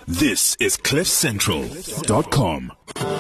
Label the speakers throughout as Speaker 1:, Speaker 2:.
Speaker 1: This is CliffCentral.com.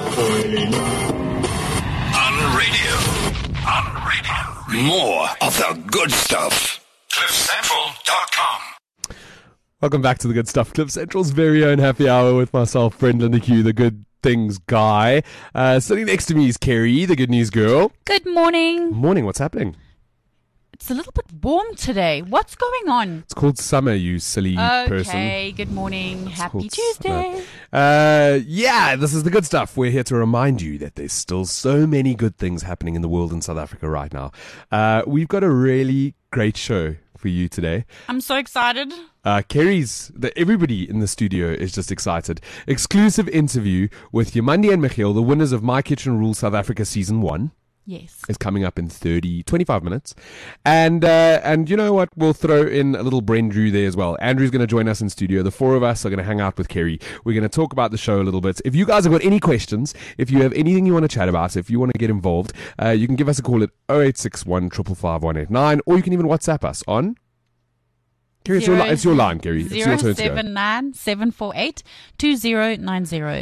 Speaker 1: On radio. More of the good stuff. CliffCentral.com.
Speaker 2: Welcome back to the good stuff. Cliff Central's very own happy hour with myself, Brendan McHugh, the good things guy. Sitting next to me is Kerry, the good news girl.
Speaker 3: Good morning.
Speaker 2: Morning, what's happening?
Speaker 3: It's a little bit warm today. What's going on?
Speaker 2: It's called summer, you silly person.
Speaker 3: Okay, good morning. Happy
Speaker 2: called
Speaker 3: Tuesday.
Speaker 2: Yeah, this is the good stuff. We're here to remind you that there's still so many good things happening in the world in South Africa right now. We've got a really great show for you today.
Speaker 3: I'm so excited.
Speaker 2: Everybody in the studio is just excited. Exclusive interview with Yamandi and Michiel, the winners of My Kitchen Rules South Africa Season 1.
Speaker 3: Yes.
Speaker 2: It's coming up in 25 minutes. And you know what? We'll throw in a little Drew there as well. Andrew's going to join us in studio. The four of us are going to hang out with Kerry. We're going to talk about the show a little bit. If you guys have got any questions, if you have anything you want to chat about, if you want to get involved, you can give us a call at 0861 555 189, or you can even WhatsApp us on... Kerry, it's your line, Kerry. It's your turn to go.
Speaker 3: 079 748 2090.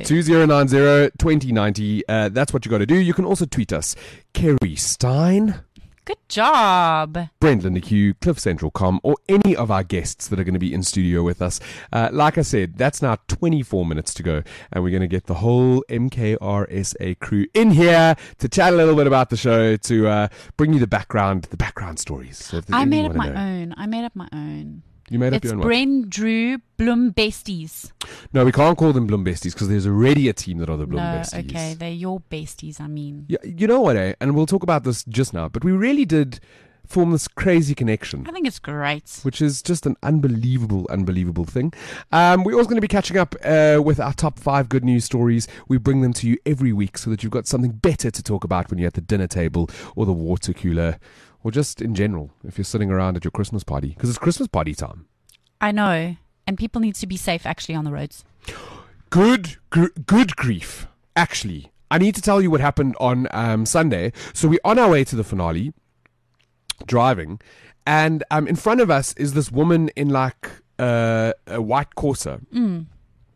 Speaker 2: 2090. That's what you got to do. You can also tweet us. Kerry Stein.
Speaker 3: Good job.
Speaker 2: Brendan McHugh, CliffCentral.com, or any of our guests that are going to be in studio with us. Like I said, that's now 24 minutes to go, and we're going to get the whole MKRSA crew in here to chat a little bit about the show, to bring you the background stories. So
Speaker 3: I made up my own.
Speaker 2: You made up your own one?
Speaker 3: It's Drew Bloom Besties.
Speaker 2: No, we can't call them Bloom Besties because there's already a team that are the Bloom Besties.
Speaker 3: Okay, they're your besties, I mean.
Speaker 2: Yeah, you know what, And we'll talk about this just now, but we really did form this crazy connection.
Speaker 3: I think it's great.
Speaker 2: Which is just an unbelievable thing. We're also going to be catching up with our top 5 good news stories. We bring them to you every week so that you've got something better to talk about when you're at the dinner table or the water cooler, or just in general, if you're sitting around at your Christmas party, because it's Christmas party time.
Speaker 3: I know, and people need to be safe actually on the roads.
Speaker 2: Good grief. Actually, I need to tell you what happened on Sunday. So we're on our way to the finale, driving, and in front of us is this woman in like a white Corsa, and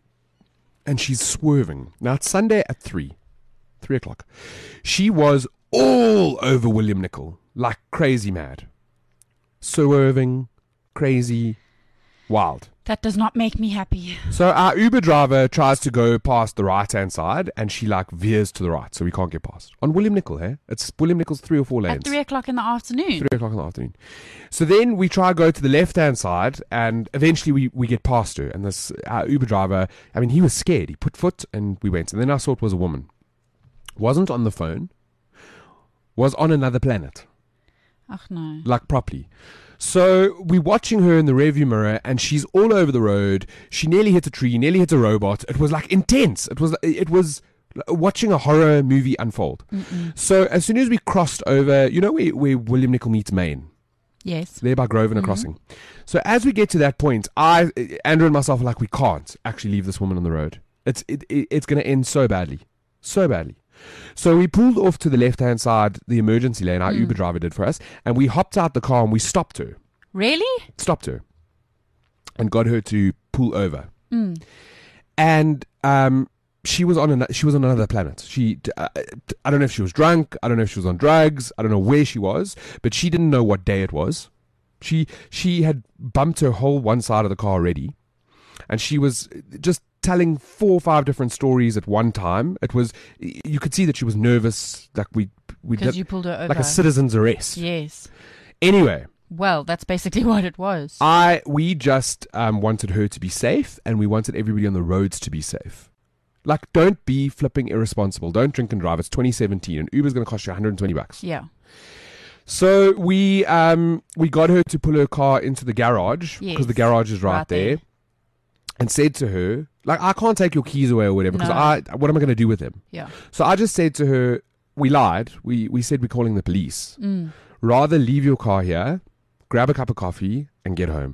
Speaker 2: she's swerving. Now it's Sunday at 3 o'clock. She was all over William Nicol, like crazy mad. Swerving, crazy, wild.
Speaker 3: That does not make me happy.
Speaker 2: So our Uber driver tries to go past the right-hand side, and she like veers to the right, so we can't get past. On William Nicol, hey? It's William Nicol's 3 or 4 lanes.
Speaker 3: At 3 o'clock in the afternoon.
Speaker 2: 3 o'clock in the afternoon. So then we try to go to the left-hand side, and eventually we get past her. And this our Uber driver, I mean, he was scared. He put foot, and we went. And then I saw it was a woman. Wasn't on the phone. Was on another planet.
Speaker 3: Ach no.
Speaker 2: Like properly. So we're watching her in the rearview mirror, and she's all over the road. She nearly hit a tree, nearly hit a robot. It was like intense. It was watching a horror movie unfold. So as soon as we crossed over, you know where William Nicol meets Main?
Speaker 3: Yes.
Speaker 2: There by Grosvenor Crossing. So as we get to that point, Andrew and myself are like, we can't actually leave this woman on the road. It's going to end so badly. So badly. So we pulled off to the left-hand side, the emergency lane, our Uber driver did for us, and we hopped out the car and we stopped her.
Speaker 3: Really?
Speaker 2: Stopped her. And got her to pull over. And she was on another planet. I don't know if she was drunk, I don't know if she was on drugs, I don't know where she was, but she didn't know what day it was. She had bumped her whole one side of the car already, and she was just telling 4 or 5 different stories at one time. You could see that she was nervous, like we did,
Speaker 3: you pulled her over.
Speaker 2: like a citizen's arrest.
Speaker 3: Yes.
Speaker 2: Anyway,
Speaker 3: well, that's basically what it was.
Speaker 2: we just wanted her to be safe, and we wanted everybody on the roads to be safe. Like, don't be flipping irresponsible. Don't drink and drive. It's 2017, and Uber's going to cost you $120.
Speaker 3: Yeah.
Speaker 2: So we got her to pull her car into the garage, because the garage is right there. And said to her, like, I can't take your keys away or whatever, because what am I going to do with them?
Speaker 3: Yeah.
Speaker 2: So I just said to her, we lied. We said we're calling the police. Rather leave your car here, grab a cup of coffee, and get home.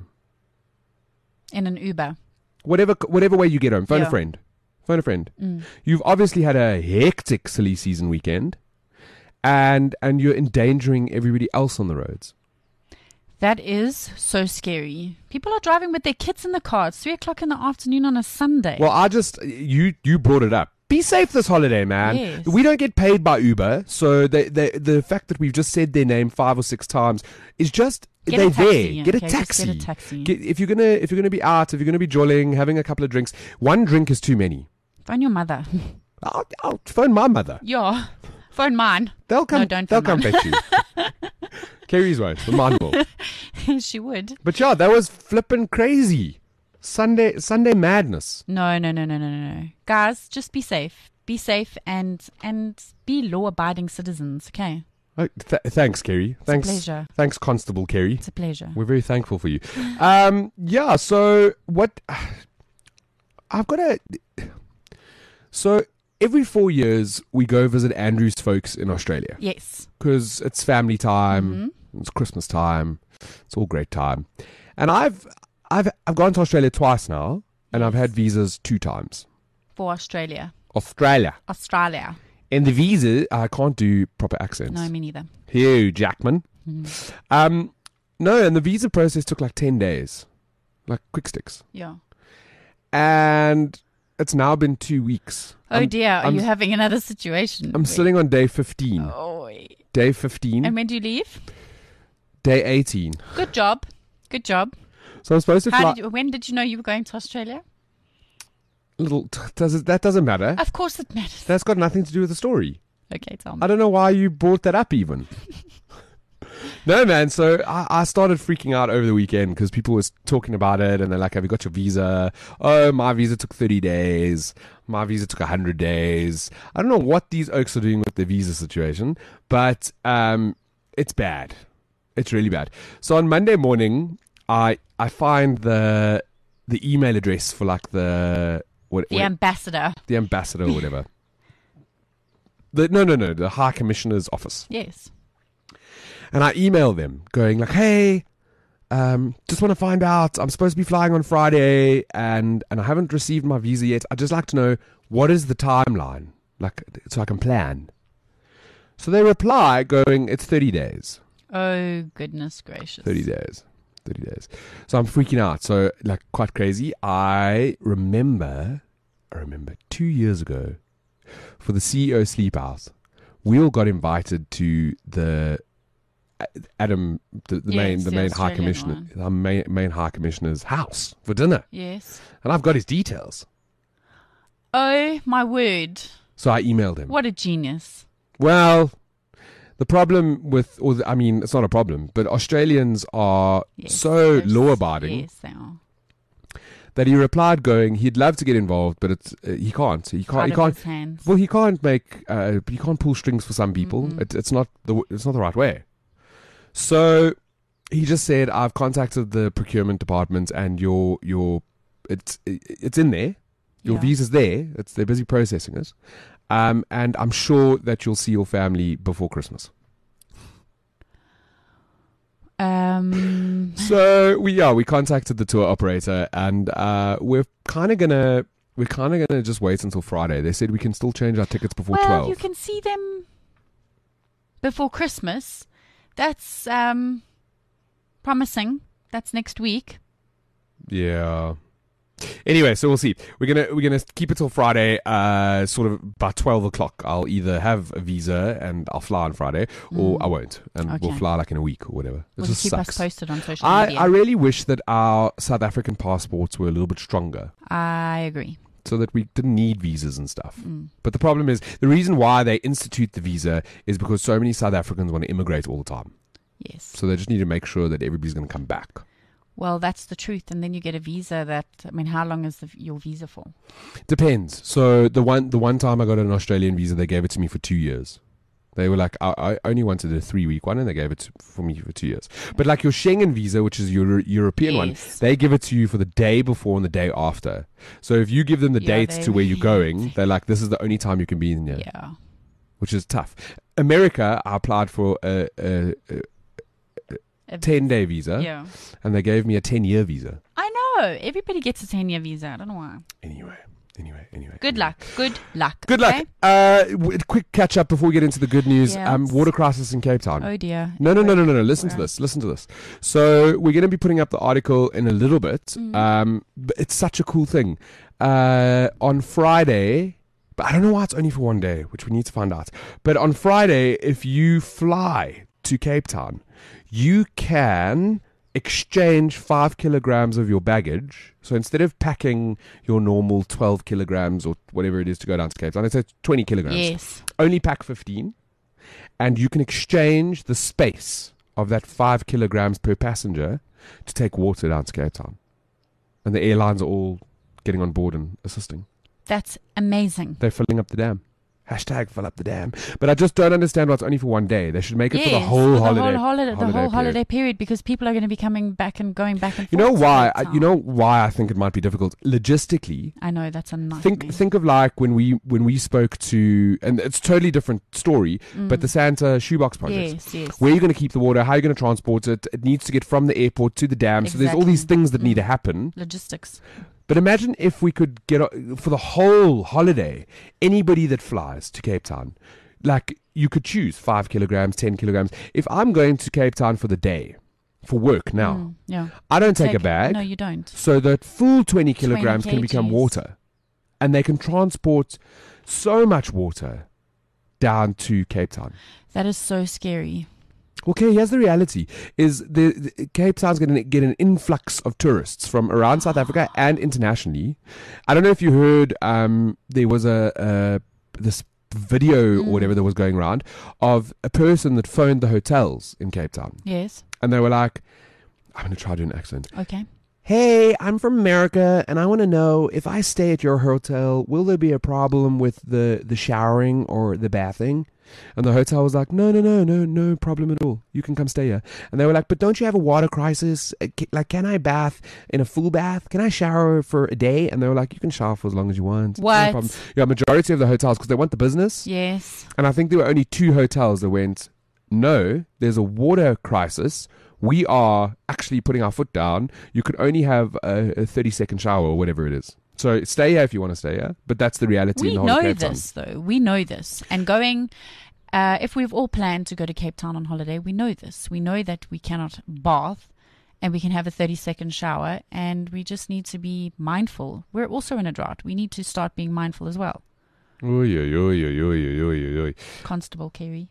Speaker 3: In an Uber.
Speaker 2: Whatever way you get home. Phone a friend. You've obviously had a hectic silly season weekend, and you're endangering everybody else on the roads.
Speaker 3: That is so scary. People are driving with their kids in the car. It's 3:00 in the afternoon on a Sunday.
Speaker 2: Well, you brought it up. Be safe this holiday, man.
Speaker 3: Yes.
Speaker 2: We don't get paid by Uber, so the fact that we've just said their name 5 or 6 times is just
Speaker 3: Get
Speaker 2: they're
Speaker 3: a taxi,
Speaker 2: there.
Speaker 3: yeah.
Speaker 2: Get a
Speaker 3: Okay, just
Speaker 2: taxi.
Speaker 3: get a taxi.
Speaker 2: If you're gonna be out, if you're gonna be jolling, having a couple of drinks, one drink is too many.
Speaker 3: Phone your mother.
Speaker 2: I'll phone my mother.
Speaker 3: Yeah. Phone mine.
Speaker 2: They'll come.
Speaker 3: No, don't
Speaker 2: They'll
Speaker 3: phone
Speaker 2: come
Speaker 3: mine.
Speaker 2: fetch you. Kerry's won't, but mine will.
Speaker 3: She would.
Speaker 2: But yeah, that was flippin' crazy. Sunday madness.
Speaker 3: No. Guys, just be safe. Be safe and be law-abiding citizens, okay?
Speaker 2: Oh, thanks, Kerry. Thanks,
Speaker 3: pleasure.
Speaker 2: Thanks, Constable Kerry.
Speaker 3: It's a pleasure.
Speaker 2: We're very thankful for you. Yeah. So what? So every 4 years we go visit Andrew's folks in Australia
Speaker 3: Yes.
Speaker 2: because it's family time.
Speaker 3: Mm-hmm.
Speaker 2: It's Christmas time. It's all great time. And I've gone to Australia twice now, and I've had visas 2 times.
Speaker 3: For Australia.
Speaker 2: Australia. And the visa, I can't do proper accents.
Speaker 3: No, me neither.
Speaker 2: Hugh Jackman.
Speaker 3: Mm-hmm.
Speaker 2: No, and the visa process took like 10 days. Like quick sticks.
Speaker 3: Yeah.
Speaker 2: And it's now been 2 weeks.
Speaker 3: Oh dear, are
Speaker 2: I'm-
Speaker 3: you having another situation?
Speaker 2: I'm sitting on day 15.
Speaker 3: Oh.
Speaker 2: Day 15.
Speaker 3: And when do you leave?
Speaker 2: Day 18.
Speaker 3: Good job.
Speaker 2: So I'm supposed to fly.
Speaker 3: When did you know you were going to Australia?
Speaker 2: That doesn't matter.
Speaker 3: Of course it matters.
Speaker 2: That's got nothing to do with the story.
Speaker 3: Okay, tell me.
Speaker 2: I don't know why you brought that up even. No, man. So I started freaking out over the weekend because people were talking about it and they're like, have you got your visa? Oh, my visa took 30 days. My visa took 100 days. I don't know what these oaks are doing with the visa situation, but it's bad. It's really bad. So on Monday morning, I find the email address for like the
Speaker 3: ambassador.
Speaker 2: The ambassador or whatever. The High Commissioner's office.
Speaker 3: Yes.
Speaker 2: And I email them going like, hey, just want to find out. I'm supposed to be flying on Friday and I haven't received my visa yet. I'd just like to know what is the timeline, like so I can plan. So they reply going, it's 30 days.
Speaker 3: Oh, goodness gracious.
Speaker 2: 30 days. So I'm freaking out. So like quite crazy. I remember 2 years ago for the CEO Sleep House, we all got invited to the Adam, the main High Commissioner, our main High Commissioner's house for dinner.
Speaker 3: Yes.
Speaker 2: And I've got his details.
Speaker 3: Oh, my word.
Speaker 2: So I emailed him.
Speaker 3: What a genius.
Speaker 2: Well, the problem it's not a problem, but Australians are so law-abiding.
Speaker 3: Yes, they are.
Speaker 2: That he replied going, he'd love to get involved, but he can't. He can't.
Speaker 3: His hands.
Speaker 2: Well, he can't he can't pull strings for some people.
Speaker 3: Mm-hmm.
Speaker 2: It's not the right way. So he just said, I've contacted the procurement department, and it's in there. Your visa's there. They're busy processing it, and I'm sure that you'll see your family before Christmas. So we contacted the tour operator, and we're kind of gonna just wait until Friday. They said we can still change our tickets before 12.
Speaker 3: Well, you can see them before Christmas. That's promising. That's next week.
Speaker 2: Yeah. Anyway, so we'll see. We're gonna keep it till Friday, sort of about 12 o'clock. I'll either have a visa and I'll fly on Friday, or I won't, and we'll fly like in a week or whatever. It just
Speaker 3: keep
Speaker 2: sucks.
Speaker 3: us posted on social media.
Speaker 2: I really wish that our South African passports were a little bit stronger,
Speaker 3: I agree.
Speaker 2: so that we didn't need visas and stuff. But the problem is, the reason why they institute the visa is because so many South Africans want to immigrate all the time.
Speaker 3: Yes.
Speaker 2: So they just need to make sure that everybody's going to come back.
Speaker 3: Well, that's the truth. And then you get a visa how long is your visa for?
Speaker 2: Depends. So the one time I got an Australian visa, they gave it to me for 2 years. They were like, I only wanted a 3-week one, and they gave it for me for 2 years. But like your Schengen visa, which is your European one, they give it to you for the day before and the day after. So if you give them the dates to where you're going, they're like, this is the only time you can be in here.
Speaker 3: Yeah.
Speaker 2: Which is tough. America, I applied for a 10-day visa,
Speaker 3: Yeah.
Speaker 2: and they gave me a 10-year visa.
Speaker 3: I know. Everybody gets a 10-year visa. I don't know why.
Speaker 2: Anyway.
Speaker 3: Good luck. Good luck.
Speaker 2: Good
Speaker 3: okay?
Speaker 2: luck. Quick catch up before we get into the good news.
Speaker 3: Yes.
Speaker 2: Water crisis in Cape Town.
Speaker 3: Oh dear.
Speaker 2: No. Listen to this. So we're going to be putting up the article in a little bit. But it's such a cool thing. On Friday, but I don't know why it's only for one day, which we need to find out. But on Friday, if you fly to Cape Town, you can exchange 5 kilograms of your baggage. So instead of packing your normal 12 kilograms or whatever it is to go down to Cape Town, let's say 20 kilograms.
Speaker 3: Yes.
Speaker 2: Only pack 15. And you can exchange the space of that 5 kilograms per passenger to take water down to Cape Town. And the airlines are all getting on board and assisting.
Speaker 3: That's amazing.
Speaker 2: They're filling up the dam. Hashtag fill up the dam. But I just don't understand why it's only for one day. They should make it for the whole holiday
Speaker 3: period, because people are going to be coming back and going back and forth.
Speaker 2: You know why? I think it might be difficult logistically.
Speaker 3: I know, that's a nightmare.
Speaker 2: Think of like when we spoke to, and it's a totally different story, but the Santa Shoebox project.
Speaker 3: Yes.
Speaker 2: Where are you going to keep the water? How are you going to transport it? It needs to get from the airport to the dam. So there's all these things that need to happen.
Speaker 3: Logistics.
Speaker 2: But imagine if we could get, for the whole holiday, anybody that flies to Cape Town, like you could choose 5 kilograms, 10 kilograms. If I'm going to Cape Town for the day, for work now, I don't take a bag.
Speaker 3: No, you don't.
Speaker 2: So that full 20 kilograms can become
Speaker 3: kgs.
Speaker 2: water. And they can transport so much water down to Cape Town.
Speaker 3: That is so scary.
Speaker 2: Okay, here's the reality: is the Cape Town's going to get an influx of tourists from around South Africa and internationally. I don't know if you heard. There was this video or whatever that was going around of a person that phoned the hotels in Cape Town.
Speaker 3: Yes.
Speaker 2: And they were like, "I'm going to try to do an accent."
Speaker 3: Okay.
Speaker 2: Hey, I'm from America, and I want to know, if I stay at your hotel, will there be a problem with the showering or the bathing? And the hotel was like, no problem at all. You can come stay here. And they were like, but don't you have a water crisis? Can I bath in a full bath? Can I shower for a day? And they were like, you can shower for as long as you want.
Speaker 3: What?
Speaker 2: No problem. Yeah, majority of the hotels, because they want the business.
Speaker 3: Yes.
Speaker 2: And I think there were only 2 hotels that went, no, there's a water crisis. We are actually putting our foot down. You can only have a 30-second shower or whatever it is. So stay here if you want to stay here, but that's the reality.
Speaker 3: We know this, though. We know this. And going, if we've all planned to go to Cape Town on holiday, we know this. We know that we cannot bath and we can have a 30-second shower, and we just need to be mindful. We're also in a drought. We need to start being mindful as well. Constable Kerry.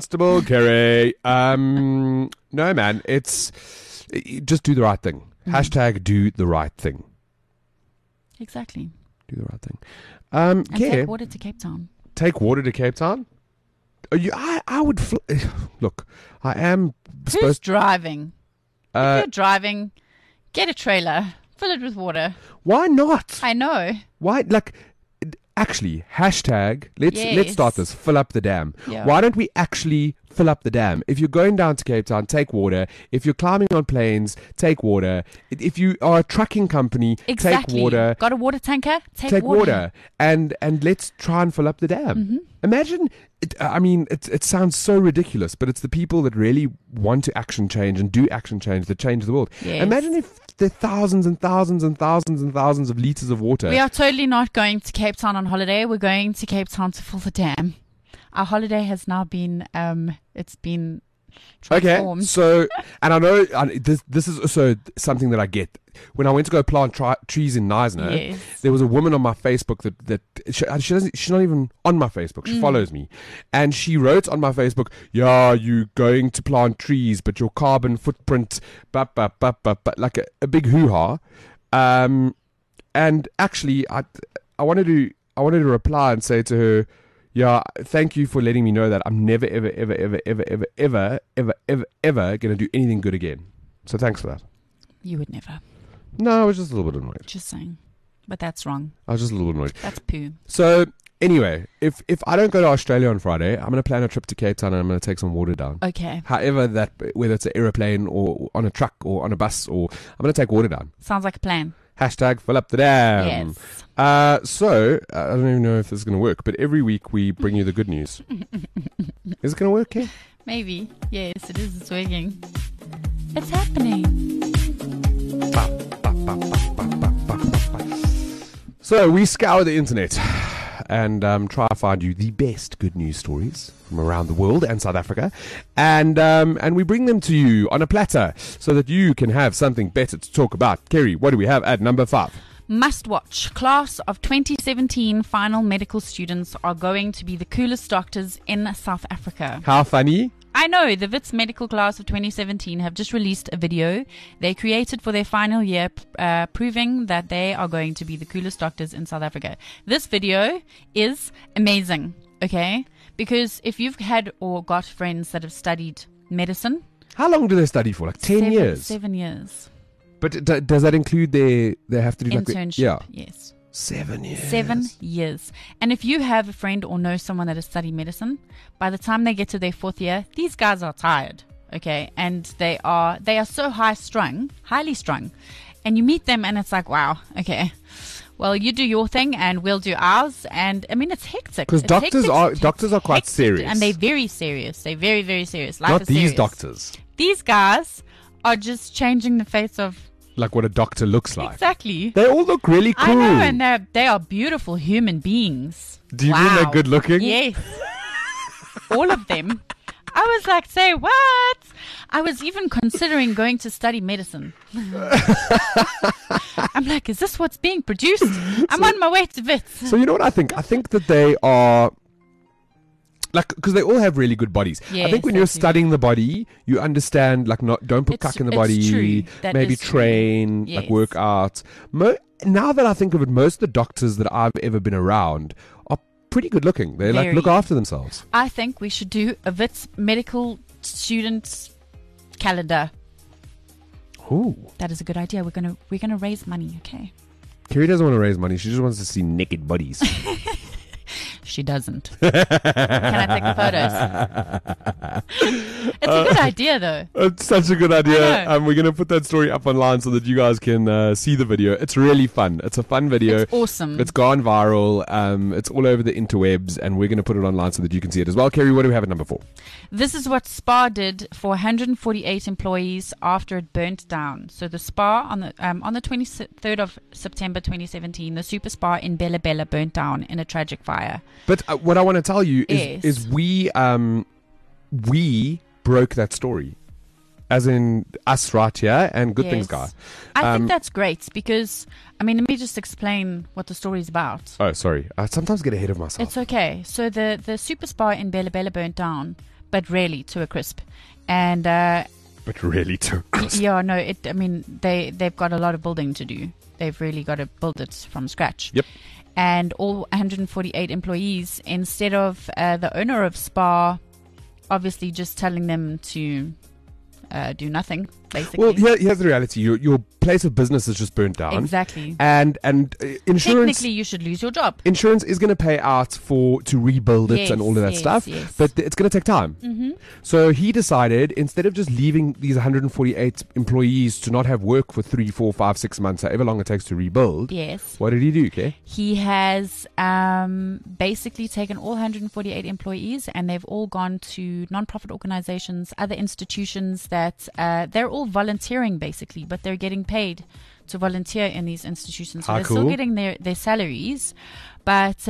Speaker 3: No,
Speaker 2: man, just do the right thing. Hashtag do the right thing.
Speaker 3: Exactly.
Speaker 2: Do the right thing.
Speaker 3: And take water to Cape Town.
Speaker 2: Take water to Cape Town? I would... Look, I am
Speaker 3: Who's driving? If you're driving, get a trailer. Fill it with water.
Speaker 2: Why not?
Speaker 3: I know.
Speaker 2: Why? Actually, hashtag, let's start this, fill up the dam.
Speaker 3: Yeah.
Speaker 2: Why don't we actually fill up the dam? If you're going down to Cape Town, take water. If you're climbing on planes, take water. If you are a trucking company, take water.
Speaker 3: Got a water tanker? Take
Speaker 2: water. And let's try and fill up the dam.
Speaker 3: Mm-hmm.
Speaker 2: Imagine, it sounds so ridiculous, but it's the people that really want to action change and do action change that change the world.
Speaker 3: Yes.
Speaker 2: Imagine if there are thousands and thousands and thousands and thousands of litres of water.
Speaker 3: We are totally not going to Cape Town on holiday. We're going to Cape Town to fill the dam. Our holiday has now been, it's been transformed.
Speaker 2: Okay, so, and I know this is also something that I get. When I went to go plant trees in Knysna, there was a woman on my Facebook that she's not even on my Facebook. She follows me. And she wrote on my Facebook, yeah, you going to plant trees, but your carbon footprint, like a big hoo-ha. And actually, I wanted to reply and say to her, yeah, thank you for letting me know that I'm never, ever, ever, ever, ever, ever, ever, ever, ever, ever going to do anything good again. So thanks for that.
Speaker 3: You would never.
Speaker 2: No, I was just a little bit annoyed.
Speaker 3: Just saying. But that's wrong.
Speaker 2: I was just a little bit annoyed.
Speaker 3: That's poo.
Speaker 2: So anyway, if I don't go to Australia on Friday, I'm going to plan a trip to Cape Town and I'm going to take some water down.
Speaker 3: Okay.
Speaker 2: However, whether it's an aeroplane or on a truck or on a bus, or I'm going to take water down.
Speaker 3: Sounds like a plan.
Speaker 2: Hashtag fill up the dam.
Speaker 3: Yes.
Speaker 2: So, I don't even know if this is going to work, but every week we bring you the good news. Is it going to work, Kay?
Speaker 3: Maybe. Yes, it is. It's working. It's happening.
Speaker 2: So, we scour the internet and try to find you the best good news stories from around the world and South Africa, and we bring them to you on a platter so that you can have something better to talk about. Kerry, what do we have at number 5?
Speaker 3: Must watch. Class of 2017 final medical students are going to be the coolest doctors in South Africa.
Speaker 2: How funny.
Speaker 3: I know, the Wits medical class of 2017 have just released a video they created for their final year proving that they are going to be the coolest doctors in South Africa. This video is amazing, okay? Because if you've had or got friends that have studied medicine...
Speaker 2: How long do they study for? Like 10 years?
Speaker 3: 7 years.
Speaker 2: But does that include they have to do
Speaker 3: internship? Yes.
Speaker 2: 7 years.
Speaker 3: 7 years. And if you have a friend or know someone that has studied medicine, by the time they get to their 4th year, these guys are tired, okay? And they are so highly strung. And you meet them and it's like, wow, okay, well, you do your thing and we'll do ours. And I mean, it's hectic.
Speaker 2: Because doctors are quite serious.
Speaker 3: And they're very serious. They're very, very serious. Life
Speaker 2: Not
Speaker 3: is
Speaker 2: these
Speaker 3: serious.
Speaker 2: doctors.
Speaker 3: These guys are just changing the face of...
Speaker 2: Like what a doctor looks like.
Speaker 3: Exactly.
Speaker 2: They all look really cool.
Speaker 3: I know, and they are beautiful human beings.
Speaker 2: Do you mean they're good looking?
Speaker 3: Yes. All of them. I was like, say what? I was even considering going to study medicine. I'm like, is this what's being produced? I'm on my way to Wits.
Speaker 2: So you know what I think? I think that they are... Like, because they all have really good bodies.
Speaker 3: Yes,
Speaker 2: I think when you're studying the body, you understand, like, don't put cuck in the body.
Speaker 3: True. That
Speaker 2: maybe
Speaker 3: is
Speaker 2: train,
Speaker 3: true.
Speaker 2: like,
Speaker 3: Yes.
Speaker 2: work out. Now that I think of it, most of the doctors that I've ever been around are pretty good looking. They, like,
Speaker 3: Very.
Speaker 2: look after themselves.
Speaker 3: I think we should do a Wits medical students calendar.
Speaker 2: Ooh.
Speaker 3: That is a good idea. We're gonna raise money, okay?
Speaker 2: Kerry doesn't want to raise money. She just wants to see naked bodies.
Speaker 3: She doesn't. Can I take the photos? It's a good idea, though.
Speaker 2: It's such a good
Speaker 3: I
Speaker 2: idea.
Speaker 3: know.
Speaker 2: We're going to put that story up online so that you guys can see the video. It's really fun. It's a fun video.
Speaker 3: It's awesome.
Speaker 2: It's gone viral. It's all over the interwebs, and we're going to put it online so that you can see it as well. Kerry, what do we have at number 4?
Speaker 3: This is what Spar did for 148 employees after it burnt down. So the Spar on the 23rd of September 2017, the Super Spar in Bella Bella burnt down in a tragic fire.
Speaker 2: But what I want to tell you
Speaker 3: Yes.
Speaker 2: is we broke that story, as in us right here and Good Things Guy.
Speaker 3: I think that's great because, I mean, let me just explain what the story is about.
Speaker 2: Oh, sorry. I sometimes get ahead of myself.
Speaker 3: It's okay. So the Super Spar in Bella Bella burnt down, but really to a crisp. And
Speaker 2: But really too.
Speaker 3: yeah, no, I mean, they've got a lot of building to do. They've really got to build it from scratch.
Speaker 2: Yep.
Speaker 3: And all 148 employees, instead of the owner of Spar obviously just telling them to do nothing, basically.
Speaker 2: Well, here's the reality. Your place of business is just burnt down.
Speaker 3: Exactly.
Speaker 2: And insurance...
Speaker 3: Technically, you should lose your job.
Speaker 2: Insurance is going to pay out to rebuild it
Speaker 3: Yes,
Speaker 2: and all of that
Speaker 3: yes,
Speaker 2: stuff,
Speaker 3: yes.
Speaker 2: but it's going to take time.
Speaker 3: Mm-hmm.
Speaker 2: So he decided, instead of just leaving these 148 employees to not have work for 3, 4, 5, 6 months, however long it takes to rebuild,
Speaker 3: Yes.
Speaker 2: what did he do, okay?
Speaker 3: He has basically taken all 148 employees and they've all gone to non-profit organizations, other institutions that they're all volunteering basically, but they're getting paid to volunteer in these institutions. So they're still
Speaker 2: cool.
Speaker 3: getting their salaries, but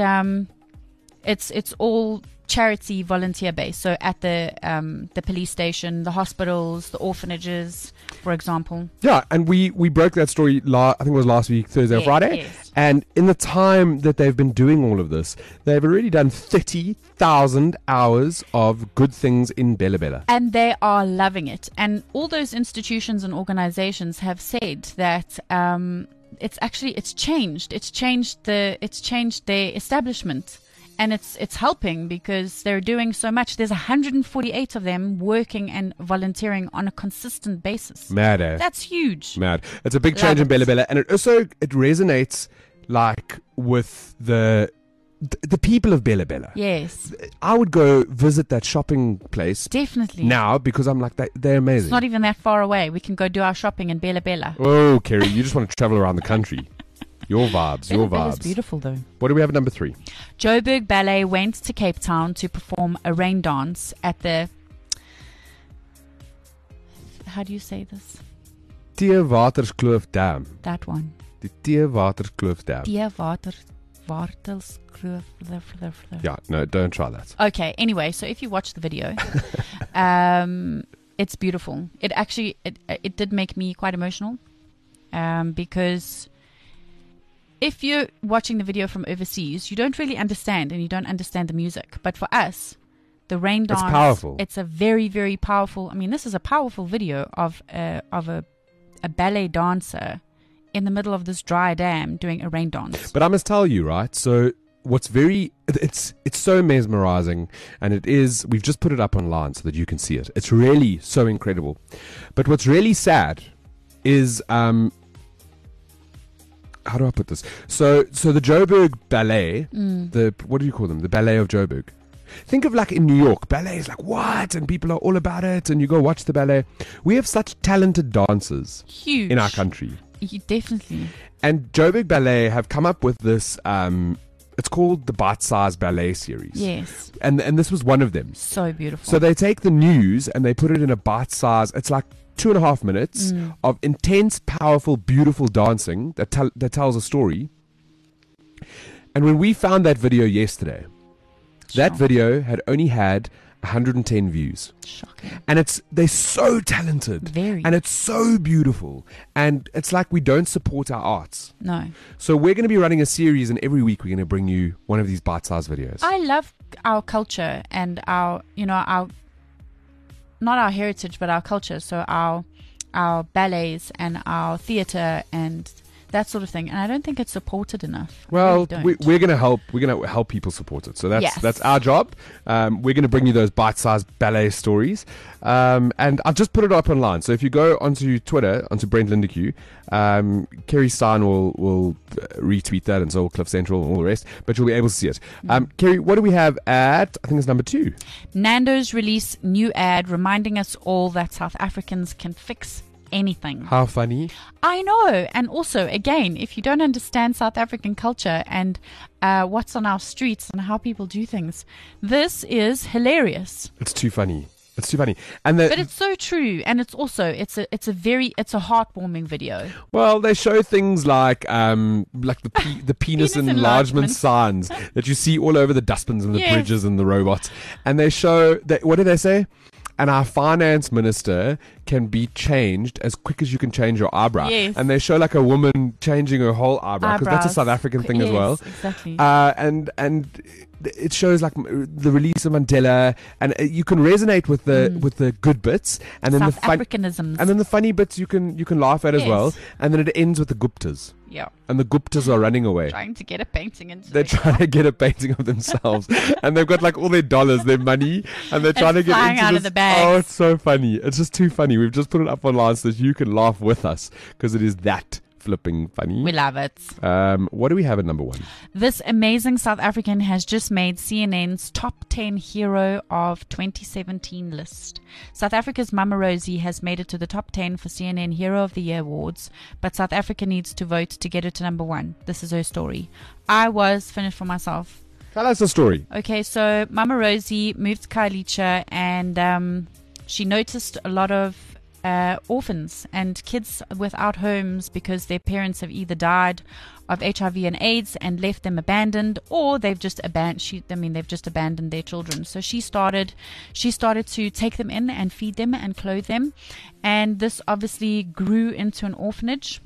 Speaker 3: it's all charity volunteer based. So at the police station, the hospitals, the orphanages, for example.
Speaker 2: Yeah, and we broke that story, I think it was last week, Thursday or
Speaker 3: Yes,
Speaker 2: Friday.
Speaker 3: yes.
Speaker 2: And in the time that they've been doing all of this, they've already done 30,000 hours of good things in Bella Bella.
Speaker 3: And they are loving it. And all those institutions and organizations have said that it's changed. It's changed their establishment. And it's helping because they're doing so much. There's 148 of them working and volunteering on a consistent basis.
Speaker 2: Mad, eh?
Speaker 3: That's huge.
Speaker 2: Mad. It's a big change
Speaker 3: Love
Speaker 2: in Bella
Speaker 3: it.
Speaker 2: Bella, and it resonates like with the people of Bella Bella.
Speaker 3: Yes,
Speaker 2: I would go visit that shopping place
Speaker 3: definitely.
Speaker 2: now because I'm like, they're amazing.
Speaker 3: It's not even that far away. We can go do our shopping in Bella Bella.
Speaker 2: Oh, Kerry, you just want to travel around the country. Your vibes, your
Speaker 3: Bella Bella's
Speaker 2: vibes.
Speaker 3: beautiful though.
Speaker 2: What do we have at number 3?
Speaker 3: Joburg Ballet went to Cape Town to perform a rain dance at the... How do you say this?
Speaker 2: Theewaterskloof Dam.
Speaker 3: That one.
Speaker 2: The Theewaterskloof Dam.
Speaker 3: Theewater Wartelskroof.
Speaker 2: Yeah, no, don't try that.
Speaker 3: Okay, anyway, so if you watch the video, it's beautiful. It actually, it did make me quite emotional, because if you're watching the video from overseas, you don't really understand, and you don't understand the music. But for us, the rain dance,
Speaker 2: It's powerful.
Speaker 3: It's a very, very powerful. I mean, this is a powerful video of a ballet dancer in the middle of this dry dam doing a rain dance.
Speaker 2: But I must tell you, right? So what's it's so mesmerizing, and it is. We've just put it up online so that you can see it. It's really so incredible. But what's really sad is how do I put this? So the Joburg Ballet, what do you call them? The Ballet of Joburg. Think of like in New York, ballet is like what? And people are all about it, and you go watch the ballet. We have such talented dancers
Speaker 3: Huge.
Speaker 2: in our country.
Speaker 3: Definitely.
Speaker 2: And Joburg Ballet have come up with this, it's called the Bite Size Ballet series.
Speaker 3: Yes.
Speaker 2: And this was one of them.
Speaker 3: So beautiful.
Speaker 2: So they take the news and they put it in a bite size, it's like 2.5 minutes of intense, powerful, beautiful dancing that tells a story. And when we found that video yesterday, that video had only had 110 views.
Speaker 3: Shocking.
Speaker 2: And they're so talented.
Speaker 3: Very.
Speaker 2: And it's so beautiful. And it's like we don't support our arts.
Speaker 3: No.
Speaker 2: So we're going to be running a series, and every week we're going to bring you one of these bite-sized videos.
Speaker 3: I love our culture and our not our heritage, but our culture. So our ballets and our theatre and that sort of thing. And I don't think it's supported enough.
Speaker 2: Well,
Speaker 3: I really don't.
Speaker 2: we're going to help. We're going to help people support it. So
Speaker 3: Yes.
Speaker 2: that's our job. We're going to bring you those bite-sized ballet stories. And I've just put it up online. So if you go onto Twitter, onto Brent Lindeque, Kerry Stein will retweet that, and so will Cliff Central and all the rest. But you'll be able to see it. Kerry, what do we have at? I think it's number 2.
Speaker 3: Nando's release new ad reminding us all that South Africans can fix anything.
Speaker 2: How funny.
Speaker 3: I know. And also, again, if you don't understand South African culture and what's on our streets and how people do things, this is hilarious.
Speaker 2: It's too funny. It's too funny. And
Speaker 3: But it's so true, and it's also it's a heartwarming video.
Speaker 2: well, they show things like the penis enlargement signs that you see all over the dustbins and the
Speaker 3: Yes.
Speaker 2: bridges and the robots. And they show that, what do they say? And our finance minister can be changed as quick as you can change your eyebrow.
Speaker 3: Yes.
Speaker 2: And they show like a woman changing her whole eyebrow, because that's a
Speaker 3: Eyebrows.
Speaker 2: South African thing as
Speaker 3: Yes,
Speaker 2: well.
Speaker 3: exactly.
Speaker 2: And it shows like the release of Mandela, and you can resonate with the good bits, and then
Speaker 3: South
Speaker 2: the fun,
Speaker 3: Africanisms.
Speaker 2: and then the funny bits you can laugh at as
Speaker 3: Yes.
Speaker 2: well. And then it ends with the Guptas,
Speaker 3: Yeah.
Speaker 2: and the Guptas are running away.
Speaker 3: Trying to get a painting into
Speaker 2: They're trying to get a painting of themselves, and they've got like all their dollars, their money, and they're trying to get
Speaker 3: flying
Speaker 2: into
Speaker 3: out
Speaker 2: this.
Speaker 3: of the bags.
Speaker 2: Oh, it's so funny! It's just too funny. We've just put it up online so that you can laugh with us, because it is that flipping funny.
Speaker 3: We love it.
Speaker 2: What do we have at number 1?
Speaker 3: This amazing South African has just made CNN's top 10 hero of 2017 list. South Africa's Mama Rosie has made it to the top 10 for CNN Hero of the Year awards, but South Africa needs to vote to get it to number 1. This is her story. I was finished for myself.
Speaker 2: Tell us the story.
Speaker 3: Okay, so Mama Rosie moved to Khayelitsha, and she noticed a lot of orphans and kids without homes because their parents have either died of HIV and AIDS and left them abandoned, or they've just abandoned their children. So she started to take them in and feed them and clothe them, and this obviously grew into an orphanage.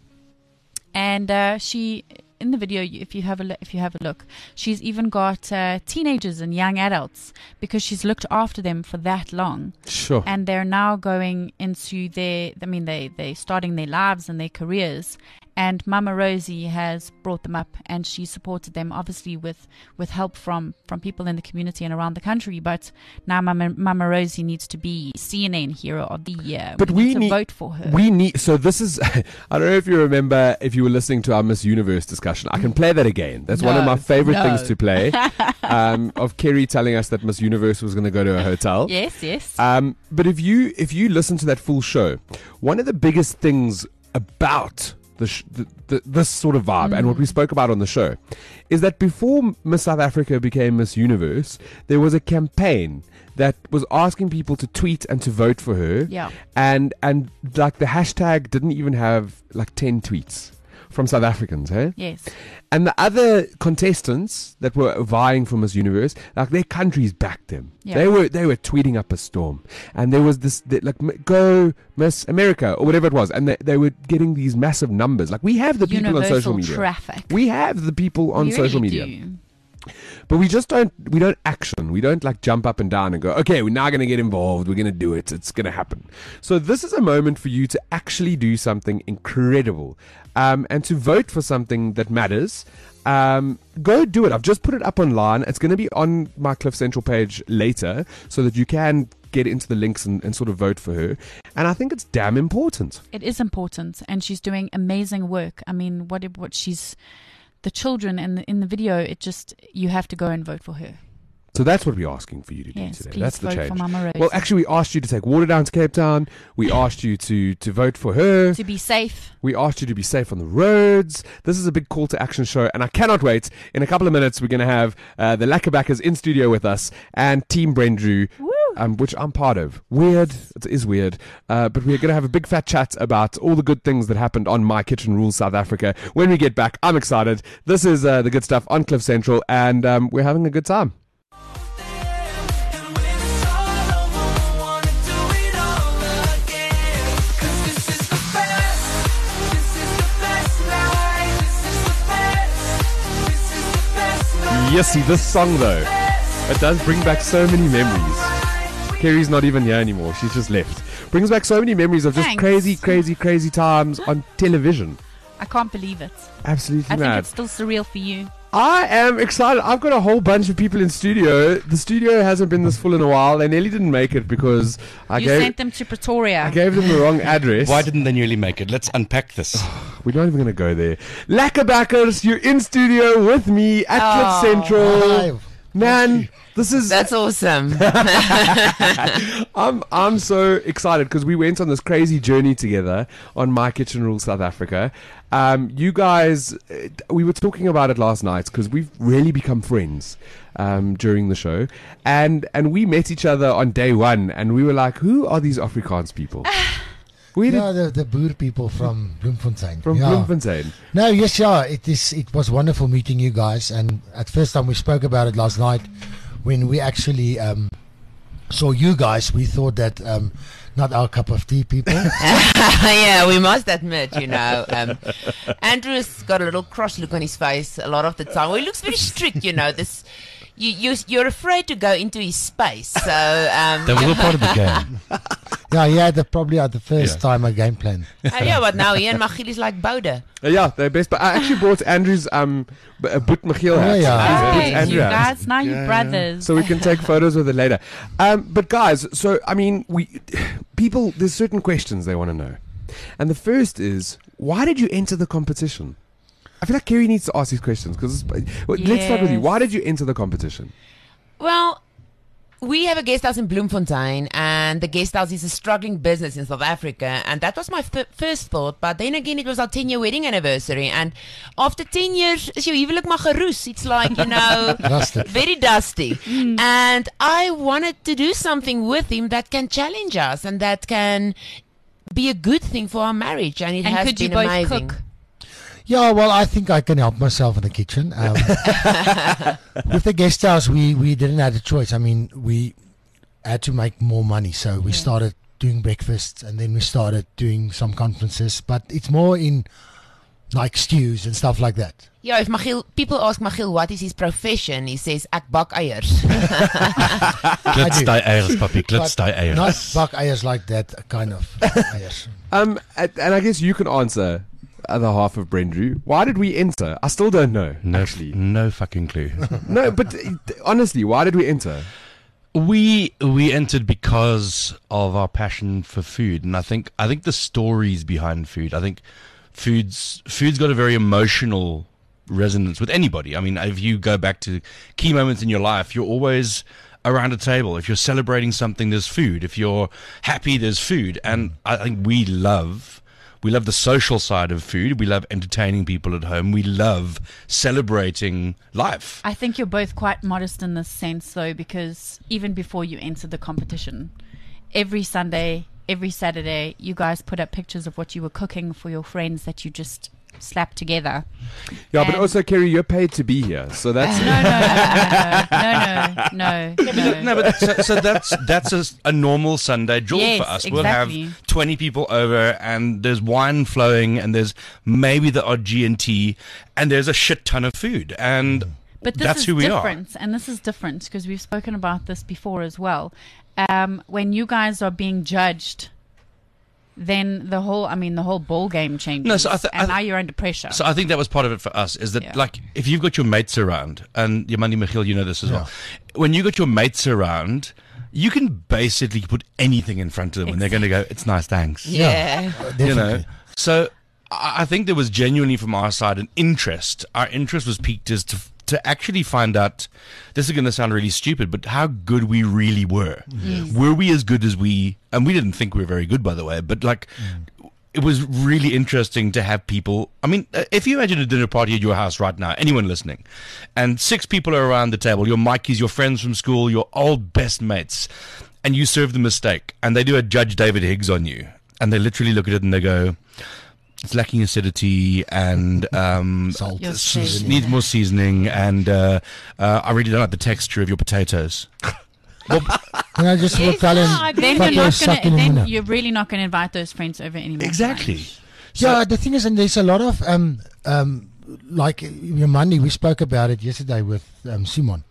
Speaker 3: And she, in the video, if you have a look, she's even got teenagers and young adults, because she's looked after them for that long.
Speaker 2: Sure.
Speaker 3: And they're now going into they're starting their lives and their careers. And Mama Rosie has brought them up, and she supported them, obviously with help from people in the community and around the country. But now Mama Rosie needs to be CNN Hero of the Year.
Speaker 2: But
Speaker 3: we need to vote for her.
Speaker 2: So this is, I don't know if you remember, if you were listening to our Miss Universe discussion. I can play that again. That's one of my favorite things to play, of Kerry telling us that Miss Universe was going to go to a hotel.
Speaker 3: Yes.
Speaker 2: But if you listen to that full show, one of the biggest things about this sort of vibe and what we spoke about on the show is that before Miss South Africa became Miss Universe, there was a campaign that was asking people to tweet and to vote for her.
Speaker 3: Yeah.
Speaker 2: And like the hashtag didn't even have like 10 tweets. from South Africans, hey?
Speaker 3: Yes.
Speaker 2: And the other contestants that were vying for Miss Universe, like their countries backed them.
Speaker 3: Yeah.
Speaker 2: They were tweeting up a storm, and there was this go Miss America or whatever it was, and they were getting these massive numbers. Like we have the people on social media.
Speaker 3: Traffic.
Speaker 2: We have the people on
Speaker 3: We
Speaker 2: social
Speaker 3: really
Speaker 2: media.
Speaker 3: do.
Speaker 2: But we don't action. We don't like jump up and down and go, okay, we're now going to get involved. We're going to do it. It's going to happen. So this is a moment for you to actually do something incredible, and to vote for something that matters. Go do it. I've just put it up online. It's going to be on my Cliff Central page later so that you can get into the links and sort of vote for her. And I think it's damn important.
Speaker 3: It is important, and she's doing amazing work. I mean, what she's... The children in the video, it just, you have to go and vote for her.
Speaker 2: So that's what we're asking for you to do
Speaker 3: Yes,
Speaker 2: today.
Speaker 3: please
Speaker 2: That's the
Speaker 3: vote
Speaker 2: change.
Speaker 3: for Mama Rose.
Speaker 2: Well, actually, we asked you to take water down to Cape Town. We asked you to vote for her.
Speaker 3: To be safe.
Speaker 2: We asked you to be safe on the roads. This is a big call to action show, and I cannot wait. In a couple of minutes, we're going to have the Lackerbackers in studio with us and Team Brendru, which I'm part of. Weird. It is weird. But we're going to have a big fat chat about all the good things that happened on My Kitchen Rules South Africa. When we get back, I'm excited. This is the good stuff on Cliff Central, and we're having a good time. Yes, see, this song though, it does bring back so many memories. Kerry's not even here anymore. She's just left. Brings back so many memories of just
Speaker 3: Thanks.
Speaker 2: crazy times on television.
Speaker 3: I can't believe it.
Speaker 2: Absolutely
Speaker 3: I think
Speaker 2: mad.
Speaker 3: it's still surreal for you.
Speaker 2: I am excited. I've got a whole bunch of people in studio. The studio hasn't been this full in a while. They nearly didn't make it because I
Speaker 3: Sent them to Pretoria.
Speaker 2: gave them the wrong address.
Speaker 4: Why didn't they nearly make it? Let's unpack this.
Speaker 2: We're not even going to go there. Lackerbackers, you're in studio with me at Cliff Central. Man, this is...
Speaker 5: That's awesome.
Speaker 2: I'm so excited because we went on this crazy journey together on My Kitchen Rules South Africa. You guys, we were talking about it last night because we've really become friends during the show, and we met each other on day one, and we were like, who are these Afrikaans people?
Speaker 6: The Boer people from Bloemfontein.
Speaker 2: From Bloemfontein.
Speaker 6: No, yes, yeah. It was wonderful meeting you guys. And at first time we spoke about it last night, when we actually saw you guys, we thought that not our cup of tea people.
Speaker 5: Yeah, we must admit, Andrew's got a little cross look on his face a lot of the time. Well, he looks very strict, this. You're afraid to go into his space, so
Speaker 4: They were all part of the game.
Speaker 6: Yeah, he had probably at the first time a game plan.
Speaker 5: but now Ian Magiel is like Boude.
Speaker 2: Yeah, they're best. But I actually brought Andrew's Boet Michiel hat.
Speaker 6: Oh, yeah.
Speaker 2: Boet
Speaker 3: Hey,
Speaker 2: Andrew
Speaker 3: you
Speaker 2: hat.
Speaker 3: guys, now you're brothers.
Speaker 2: So we can take photos with it later. But guys, so I mean, there's certain questions they want to know, and the first is, why did you enter the competition? I feel like Kerry needs to ask these questions because let's start with you.
Speaker 3: Yes.
Speaker 2: Why did you enter the competition?
Speaker 5: Well, we have a guest house in Bloemfontein, and the guest house is a struggling business in South Africa, and that was my first thought. But then again, it was our 10-year wedding anniversary, and after 10 years, is jou huwelik maar geroes. It's like,
Speaker 6: Dusted.
Speaker 5: very dusty. And I wanted to do something with him that can challenge us and that can be a good thing for our marriage, and it
Speaker 3: And
Speaker 5: has
Speaker 3: could you
Speaker 5: been
Speaker 3: both
Speaker 5: amazing.
Speaker 3: cook?
Speaker 6: Yeah, well, I think I can help myself in the kitchen. With the guest house, we didn't have a choice. I mean, we had to make more money, so we started doing breakfasts, and then we started doing some conferences. But it's more in like stews and stuff like that.
Speaker 5: Yeah, if people ask Magiel what is his profession, he says, ek bak eiers.
Speaker 4: Klits
Speaker 6: do.
Speaker 4: die eiers, papi. Klits
Speaker 6: But
Speaker 4: die eiers.
Speaker 6: not bak eiers like that kind of eiers.
Speaker 2: And I guess you can answer other half of Brendru. Why did we enter? I still don't know. Actually,
Speaker 4: No fucking clue.
Speaker 2: no. But honestly, why did we enter?
Speaker 4: We entered because of our passion for food, and I think the stories behind food. I think food's got a very emotional resonance with anybody. I mean, if you go back to key moments in your life, you're always around a table. If you're celebrating something, there's food. If you're happy, there's food. And I think we love the social side of food. We love entertaining people at home. We love celebrating life.
Speaker 3: I think you're both quite modest in this sense, though, because even before you entered the competition, every Sunday, every Saturday, you guys put up pictures of what you were cooking for your friends that you just slapped together.
Speaker 2: Yeah, but
Speaker 3: And-
Speaker 2: also, Kerry, you're paid to be here, so that's
Speaker 3: No.
Speaker 4: No, but so that's a normal Sunday jaunt
Speaker 3: Yes,
Speaker 4: for us.
Speaker 3: exactly.
Speaker 4: We'll have 20 people over, and there's wine flowing, and there's maybe the odd G&T, and there's a shit ton of food, and
Speaker 3: But this
Speaker 4: that's
Speaker 3: is
Speaker 4: who we are.
Speaker 3: different, and this is different because we've spoken about this before as well. When you guys are being judged, then the whole ball game changes.
Speaker 4: No, so
Speaker 3: and now you're under pressure.
Speaker 4: So I think that was part of it for us, is that
Speaker 3: Yeah.
Speaker 4: like if you've got your mates around, and Yamandi Michiel, you know this as well. When you got your mates around, you can basically put anything in front of them, and they're going to go, "It's nice, thanks."
Speaker 5: Yeah.
Speaker 4: You know.
Speaker 6: Definitely.
Speaker 4: So I think there was genuinely from our side an interest. Our interest was piqued as to actually find out. This is going to sound really stupid, but how good we really were. Were we as good as we? And we didn't think we were very good, by the way. But like, it was really interesting to have people. I mean, if you imagine a dinner party at your house right now, anyone listening, and 6 people are around the table, your Mikeys, your friends from school, your old best mates, and you serve them a steak, and they do a Judge David Higgs on you, and they literally look at it and they go, "It's lacking acidity and
Speaker 6: Salt.
Speaker 3: Your
Speaker 4: needs more seasoning, and I really don't like the texture of your potatoes."
Speaker 6: And I just will tell him,
Speaker 3: then
Speaker 6: fuck
Speaker 3: you're
Speaker 6: you,
Speaker 3: not
Speaker 6: suck
Speaker 3: gonna.
Speaker 6: in the
Speaker 3: Then
Speaker 6: winner.
Speaker 3: you're really not going to invite those friends over anymore.
Speaker 4: Exactly.
Speaker 6: Yeah, the thing is, and there's a lot of like your Monday. We spoke about it yesterday with Simon.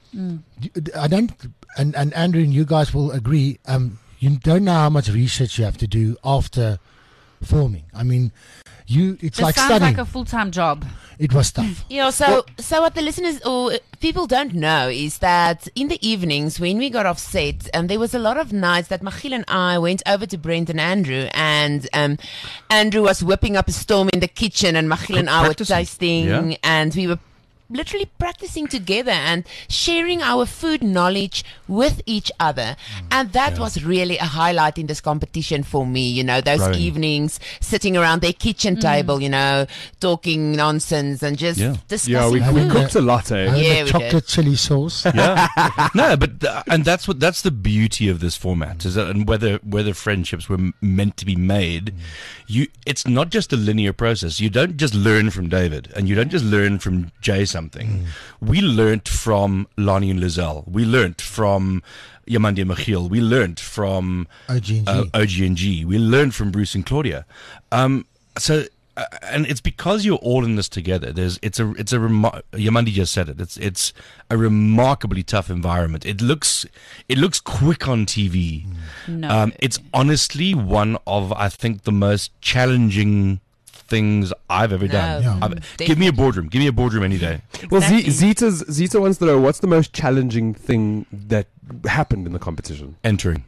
Speaker 6: I don't, and Andrew and you guys will agree. You don't know how much research you have to do after filming. I mean, it's
Speaker 3: This
Speaker 6: like
Speaker 3: sounds
Speaker 6: studying.
Speaker 3: like a full-time job.
Speaker 6: It was tough.
Speaker 5: Yeah, so what the listeners or people don't know is that in the evenings when we got off set, there was a lot of nights that Michiel and I went over to Brent and Andrew, and Andrew was whipping up a storm in the kitchen, and Michiel and I were
Speaker 4: Practicing.
Speaker 5: tasting,
Speaker 4: Yeah.
Speaker 5: and we were literally practicing together and sharing our food knowledge with each other. And that was really a highlight in this competition for me, you know, those
Speaker 4: Growing.
Speaker 5: evenings sitting around their kitchen table, you know, talking nonsense and just
Speaker 4: Yeah.
Speaker 5: discussing
Speaker 2: yeah. We
Speaker 5: food.
Speaker 2: cooked a lot, eh?
Speaker 6: Having
Speaker 5: Yeah,
Speaker 6: the
Speaker 5: we
Speaker 6: chocolate
Speaker 5: did.
Speaker 6: chili sauce.
Speaker 4: Yeah. No, but and that's the beauty of this format, is that, and whether friendships were meant to be made, it's not just a linear process. You don't just learn from David, and you don't just learn from Jay something. We learnt from Lonnie and Lizelle. We learnt from Yamandi and Michiel. We learnt from
Speaker 6: OG&G.
Speaker 4: OG&G. We learned from Bruce and Claudia. And it's because you're all in this together. Yamandi just said it. It's a remarkably tough environment. It looks quick on TV.
Speaker 3: No.
Speaker 4: It's honestly one of, I think, the most challenging things I've ever done.
Speaker 6: Yeah.
Speaker 4: Give me a boardroom. Give me a boardroom any day.
Speaker 2: Well,
Speaker 3: Exactly.
Speaker 2: Zita wants to know what's the most challenging thing that happened in the competition.
Speaker 4: Entering.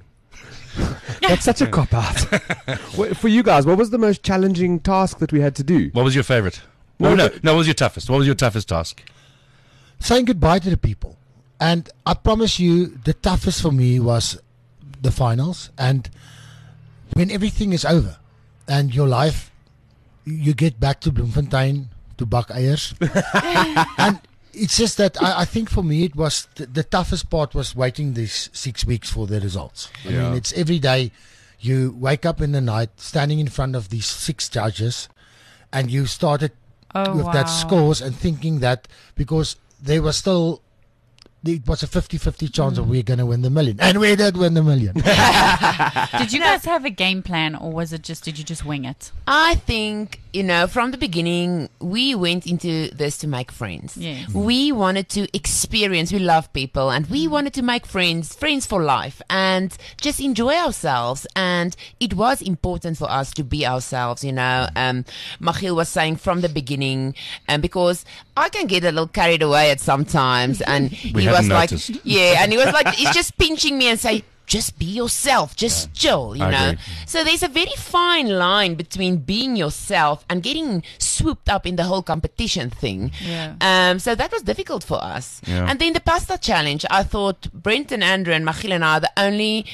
Speaker 2: That's such a cop out. For you guys, what was the most challenging task that we had to do?
Speaker 4: What was your favorite?
Speaker 2: No,
Speaker 4: No, what was your toughest? What was your toughest task?
Speaker 6: Saying goodbye to the people. And I promise you, the toughest for me was the finals. And when everything is over and your life, you get back to Bloemfontein to bak eiers. And it's just that I think for me it was the toughest part was waiting these 6 weeks for the results. I mean, it's every day you wake up in the night standing in front of these 6 judges, and you started with that scores and thinking that because there was still, it was a 50-50 chance of we're going to win the million. And we did win the million.
Speaker 3: Did you guys have a game plan, or did you just wing it?
Speaker 5: I think, you know, from the beginning, we went into this to make friends.
Speaker 3: Yes.
Speaker 5: We wanted to experience, we love people, and we wanted to make friends for life, and just enjoy ourselves. And it was important for us to be ourselves, you know. Michiel was saying from the beginning, because I can get a little carried away at some times, and
Speaker 4: We
Speaker 5: he
Speaker 4: hadn't
Speaker 5: was like,
Speaker 4: noticed.
Speaker 5: yeah, and he was like, he's just pinching me and say, just be yourself, just chill, you
Speaker 4: I
Speaker 5: know.
Speaker 4: agree.
Speaker 5: So there's a very fine line between being yourself and getting swooped up in the whole competition thing.
Speaker 3: Yeah.
Speaker 5: So that was difficult for us.
Speaker 4: Yeah.
Speaker 5: And then the pasta challenge, I thought Brent and Andrew and Michiel and I are the only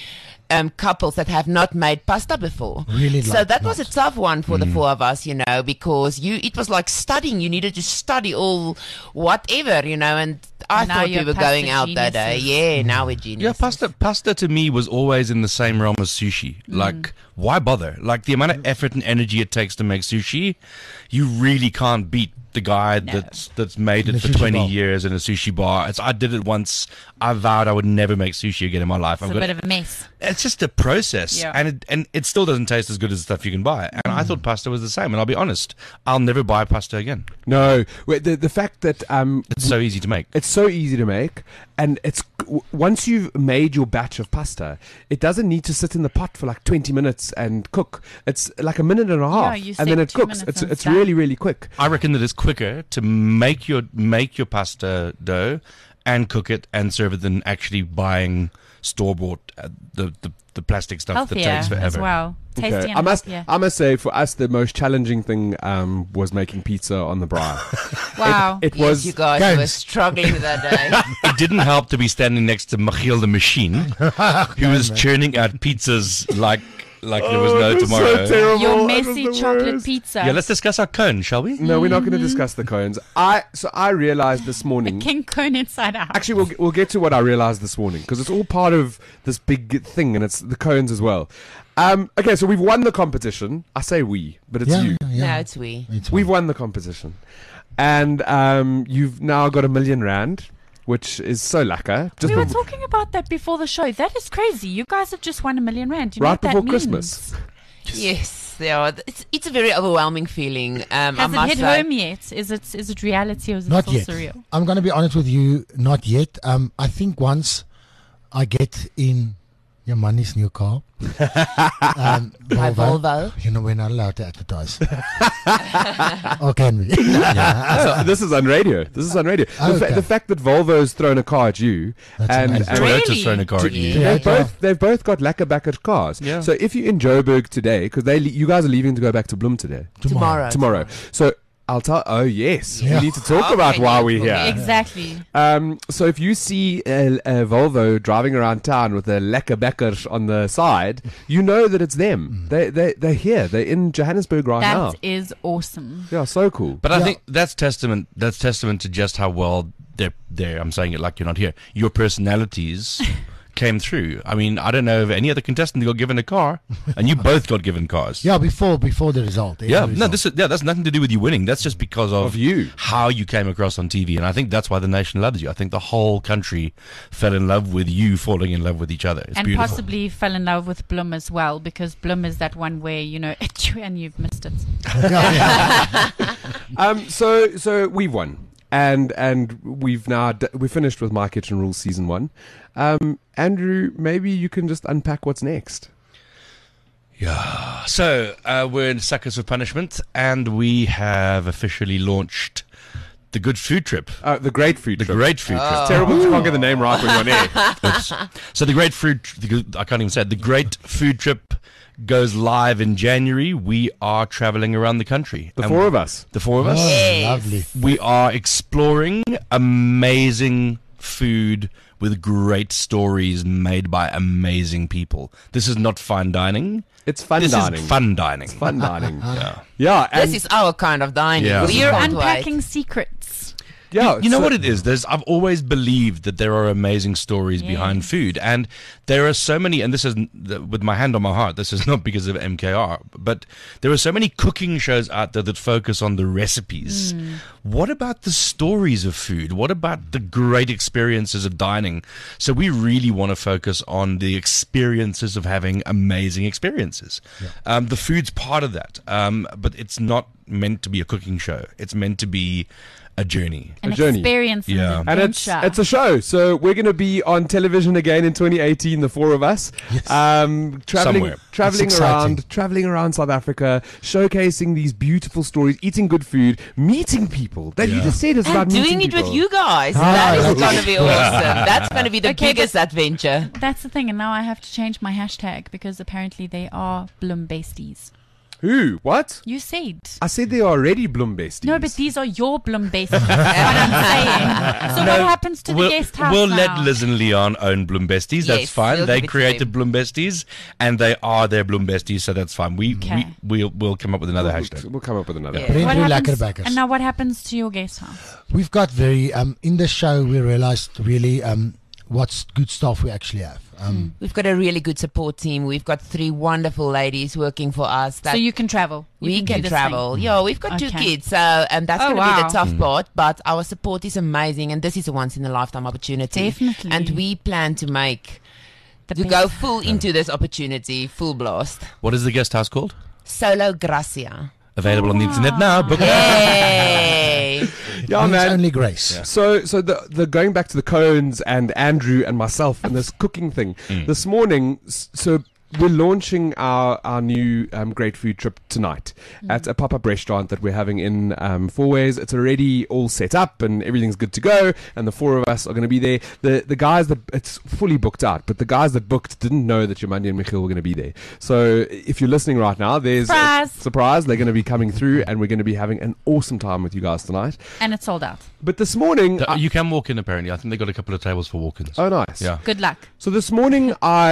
Speaker 5: couples that have not made pasta before.
Speaker 6: Really
Speaker 5: So
Speaker 6: like
Speaker 5: that was a
Speaker 6: not.
Speaker 5: tough one for the four of us, because it was like studying. You needed to study all whatever, and I
Speaker 3: Now
Speaker 5: thought we
Speaker 3: you're
Speaker 5: were
Speaker 3: pasta
Speaker 5: going out that day.
Speaker 3: geniuses.
Speaker 5: Yeah, now we're
Speaker 4: Yeah,
Speaker 5: geniuses.
Speaker 4: pasta to me was always in the same realm as sushi. Like, why bother? Like, the amount of effort and energy it takes to make sushi, you really can't beat the guy that's made
Speaker 6: In
Speaker 4: it
Speaker 6: a
Speaker 4: for
Speaker 6: sushi
Speaker 4: 20
Speaker 6: bar.
Speaker 4: years in a sushi bar. I did it once. I vowed I would never make sushi again in my life.
Speaker 3: It's a bit of a mess.
Speaker 4: It's just a process,
Speaker 3: Yeah.
Speaker 4: and it still doesn't taste as good as the stuff you can buy. And I thought pasta was the same. And I'll be honest, I'll never buy pasta again.
Speaker 2: No, the fact that
Speaker 4: It's so easy to make.
Speaker 2: it's so easy to make, and once you've made your batch of pasta, it doesn't need to sit in the pot for like 20 minutes and cook. It's like a minute and a half,
Speaker 3: you
Speaker 2: and then
Speaker 3: set
Speaker 2: it
Speaker 3: 2
Speaker 2: cooks.
Speaker 3: minutes
Speaker 2: It's
Speaker 3: and
Speaker 2: it's
Speaker 3: it's done.
Speaker 2: really really quick.
Speaker 4: I reckon that it's quicker to make your pasta dough and cook it and serve it than actually buying store bought the plastic stuff
Speaker 3: Healthier
Speaker 4: that takes forever.
Speaker 3: as well. Tasty
Speaker 2: Okay.
Speaker 3: and healthier.
Speaker 2: I must say, for us, the most challenging thing was making pizza on the braai.
Speaker 3: Wow.
Speaker 2: It
Speaker 5: Yes,
Speaker 2: was
Speaker 5: you guys
Speaker 6: Guys.
Speaker 5: were struggling that day.
Speaker 4: It didn't help to be standing next to Michiel the machine, who was churning out pizzas like there was no tomorrow.
Speaker 3: Your messy chocolate pizza.
Speaker 4: Yeah, let's discuss our cone, shall we?
Speaker 2: No, we're not going to discuss the cones. I realized this morning.
Speaker 3: King cone inside out.
Speaker 2: Actually, we'll get to what I realized this morning because it's all part of this big thing, and it's the cones as well. Okay, so we've won the competition. I say we, but it's you.
Speaker 5: No, it's we.
Speaker 2: We've won the competition, and you've now got R1,000,000, which is so lekker.
Speaker 3: We were
Speaker 2: bef-
Speaker 3: talking about that before the show. That is crazy. You guys have just won R1,000,000. You know
Speaker 2: right
Speaker 3: what that
Speaker 2: before
Speaker 3: means?
Speaker 2: Christmas.
Speaker 5: Yes, they are. It's a very overwhelming feeling. I
Speaker 3: Has it
Speaker 5: must
Speaker 3: hit
Speaker 5: say.
Speaker 3: home yet? Is it reality or is it
Speaker 6: Not
Speaker 3: still
Speaker 6: yet.
Speaker 3: surreal?
Speaker 6: I'm going to be honest with you, not yet. I think once I get in your money's new car,
Speaker 5: My Volvo.
Speaker 6: we're not allowed to advertise. Or can we?
Speaker 2: So this is on radio. This is on radio.
Speaker 6: Okay.
Speaker 2: The fact that Volvo's thrown a car at you,
Speaker 6: That's
Speaker 2: and,
Speaker 6: amazing.
Speaker 2: and
Speaker 3: Really?
Speaker 4: Toyota's thrown a car at you.
Speaker 6: Yeah.
Speaker 2: they've both got lekker backer cars.
Speaker 4: Yeah.
Speaker 2: So if you're in Joburg today, because you guys are leaving to go back to Bloem today, tomorrow. So I'll tell. Oh yes,
Speaker 6: Yeah.
Speaker 2: we need to talk
Speaker 5: Okay,
Speaker 2: about why
Speaker 5: yeah,
Speaker 2: we're here.
Speaker 5: okay.
Speaker 3: Exactly.
Speaker 2: So if you see a Volvo driving around town with a lekker backer on the side, you know that it's them. They're here. They're in Johannesburg right now.
Speaker 3: That is awesome.
Speaker 2: Yeah, so cool.
Speaker 4: But I
Speaker 6: Yeah.
Speaker 4: think that's testament to just how well they're I'm saying it like you're not here. Your personalities came through. I mean, I don't know of any other contestant who got given a car, and you both got given cars.
Speaker 6: Yeah, before the result.
Speaker 4: Yeah,
Speaker 6: every
Speaker 4: no,
Speaker 6: result.
Speaker 4: that's nothing to do with you winning. That's just because of
Speaker 2: you.
Speaker 4: how you came across on TV, and I think that's why the nation loves you. I think the whole country fell in love with you falling in love with each other. It's
Speaker 3: And
Speaker 4: beautiful.
Speaker 3: possibly fell in love with Bloem as well, because Bloem is that one where, and you've missed it.
Speaker 2: So we've won, and we've now we finished with My Kitchen Rules season 1. Andrew, maybe you can just unpack what's next.
Speaker 4: Yeah. So we're in Suckers for Punishment, and we have officially launched the Good Food Trip.
Speaker 2: The Great Food
Speaker 4: The
Speaker 2: Trip.
Speaker 4: Great Food Trip.
Speaker 2: It's terrible you can't get the name right when you're on air.
Speaker 4: Oops. So the Great I can't even say it. The Great Food Trip goes live in January. We are traveling around the country.
Speaker 2: The
Speaker 4: And
Speaker 2: four of us.
Speaker 4: The four of us.
Speaker 6: Oh,
Speaker 5: Yes.
Speaker 6: lovely.
Speaker 4: We are exploring amazing food with great stories made by amazing people. This is not fine dining.
Speaker 2: It's fun
Speaker 4: This
Speaker 2: dining.
Speaker 4: is fun dining.
Speaker 2: Fun dining.
Speaker 4: Yeah.
Speaker 2: Yeah, and
Speaker 5: This is our kind of dining.
Speaker 4: Yeah.
Speaker 5: We
Speaker 3: You're
Speaker 5: can't wait.
Speaker 3: unpacking secrets.
Speaker 2: yeah.
Speaker 4: You know
Speaker 2: so-
Speaker 4: what it is? I've always believed that there are amazing stories behind food, and there are so many. And this is with my hand on my heart. This is not because of MKR, but there are so many cooking shows out there that focus on the recipes. What about the stories of food? What about the great experiences of dining? So we really want to focus on the experiences of having amazing experiences. The food's part of that, but it's not meant to be a cooking show. It's meant to be a journey.
Speaker 3: An
Speaker 2: journey.
Speaker 3: experience and
Speaker 4: Yeah.
Speaker 3: an
Speaker 2: And
Speaker 3: adventure.
Speaker 2: it's a show, so we're going to be on television again in 2018. The four of us, traveling
Speaker 4: Somewhere.
Speaker 6: It's
Speaker 2: traveling around South Africa, showcasing these beautiful stories, eating good food, meeting people. That you just said it's about
Speaker 5: And doing
Speaker 2: meeting
Speaker 5: it with
Speaker 2: people.
Speaker 5: you guys.
Speaker 6: Ah,
Speaker 5: That is
Speaker 6: that's
Speaker 5: going to be awesome. That's going to be the
Speaker 3: Okay,
Speaker 5: biggest adventure.
Speaker 3: That's the thing, and now I have to change my hashtag because apparently they are Bloem besties.
Speaker 2: Who? What?
Speaker 3: You said.
Speaker 2: I said they are already Bloom besties.
Speaker 3: No, but these are your Bloom besties. That's what I'm saying. So what happens to the guest house
Speaker 4: We'll
Speaker 3: now?
Speaker 4: let Liz and Leon own Bloom Besties. That's
Speaker 5: Yes,
Speaker 4: fine.
Speaker 5: we'll
Speaker 4: They
Speaker 5: give it to
Speaker 4: created
Speaker 5: them.
Speaker 4: Bloom Besties, and they are their Bloom Besties, so that's fine. We'll come up with another hashtag.
Speaker 2: We'll come up with another.
Speaker 5: Yeah.
Speaker 6: Brent
Speaker 3: What
Speaker 6: Roo
Speaker 3: happens,
Speaker 6: Lekkerbakkers.
Speaker 3: and now what happens to your guest house?
Speaker 6: We've got very in the show we realized really what's good stuff we actually have.
Speaker 5: We've got a really good support team. We've got 3 wonderful ladies working for us.
Speaker 3: So you can travel. You
Speaker 5: we
Speaker 3: do
Speaker 5: can
Speaker 3: this
Speaker 5: travel.
Speaker 3: thing.
Speaker 5: Yeah, we've got 2
Speaker 3: Okay.
Speaker 5: kids, and that's
Speaker 3: Oh,
Speaker 5: going to be
Speaker 3: wow.
Speaker 5: the tough part. But our support is amazing, and this is a once in a lifetime opportunity.
Speaker 3: Definitely.
Speaker 5: And we plan to
Speaker 3: The
Speaker 5: to
Speaker 3: best.
Speaker 5: go full into this opportunity, full blast.
Speaker 4: What is the guest house called?
Speaker 5: Solo Gracia.
Speaker 4: Available on the internet now. Book it.
Speaker 5: Yay!
Speaker 2: Yeah,
Speaker 6: Means
Speaker 2: man.
Speaker 6: only grace.
Speaker 2: So the going back to the Coens and Andrew and myself and this cooking thing this morning. So we're launching our new great food trip tonight at a pop-up restaurant that we're having in Four Ways. It's already all set up and everything's good to go, and the 4 of us are going to be there. The guys that it's fully booked out, but the guys that booked didn't know that Yomandi and Michiel were going to be there. So if you're listening right now, there's
Speaker 3: Surprise!
Speaker 2: a surprise. They're going to be coming through, and we're going to be having an awesome time with you guys tonight.
Speaker 3: And it's sold out.
Speaker 2: But this morning,
Speaker 4: You can walk in, apparently. I think they got a couple of tables for walk-ins.
Speaker 2: oh nice,
Speaker 4: Yeah.
Speaker 3: Good luck.
Speaker 2: So this morning,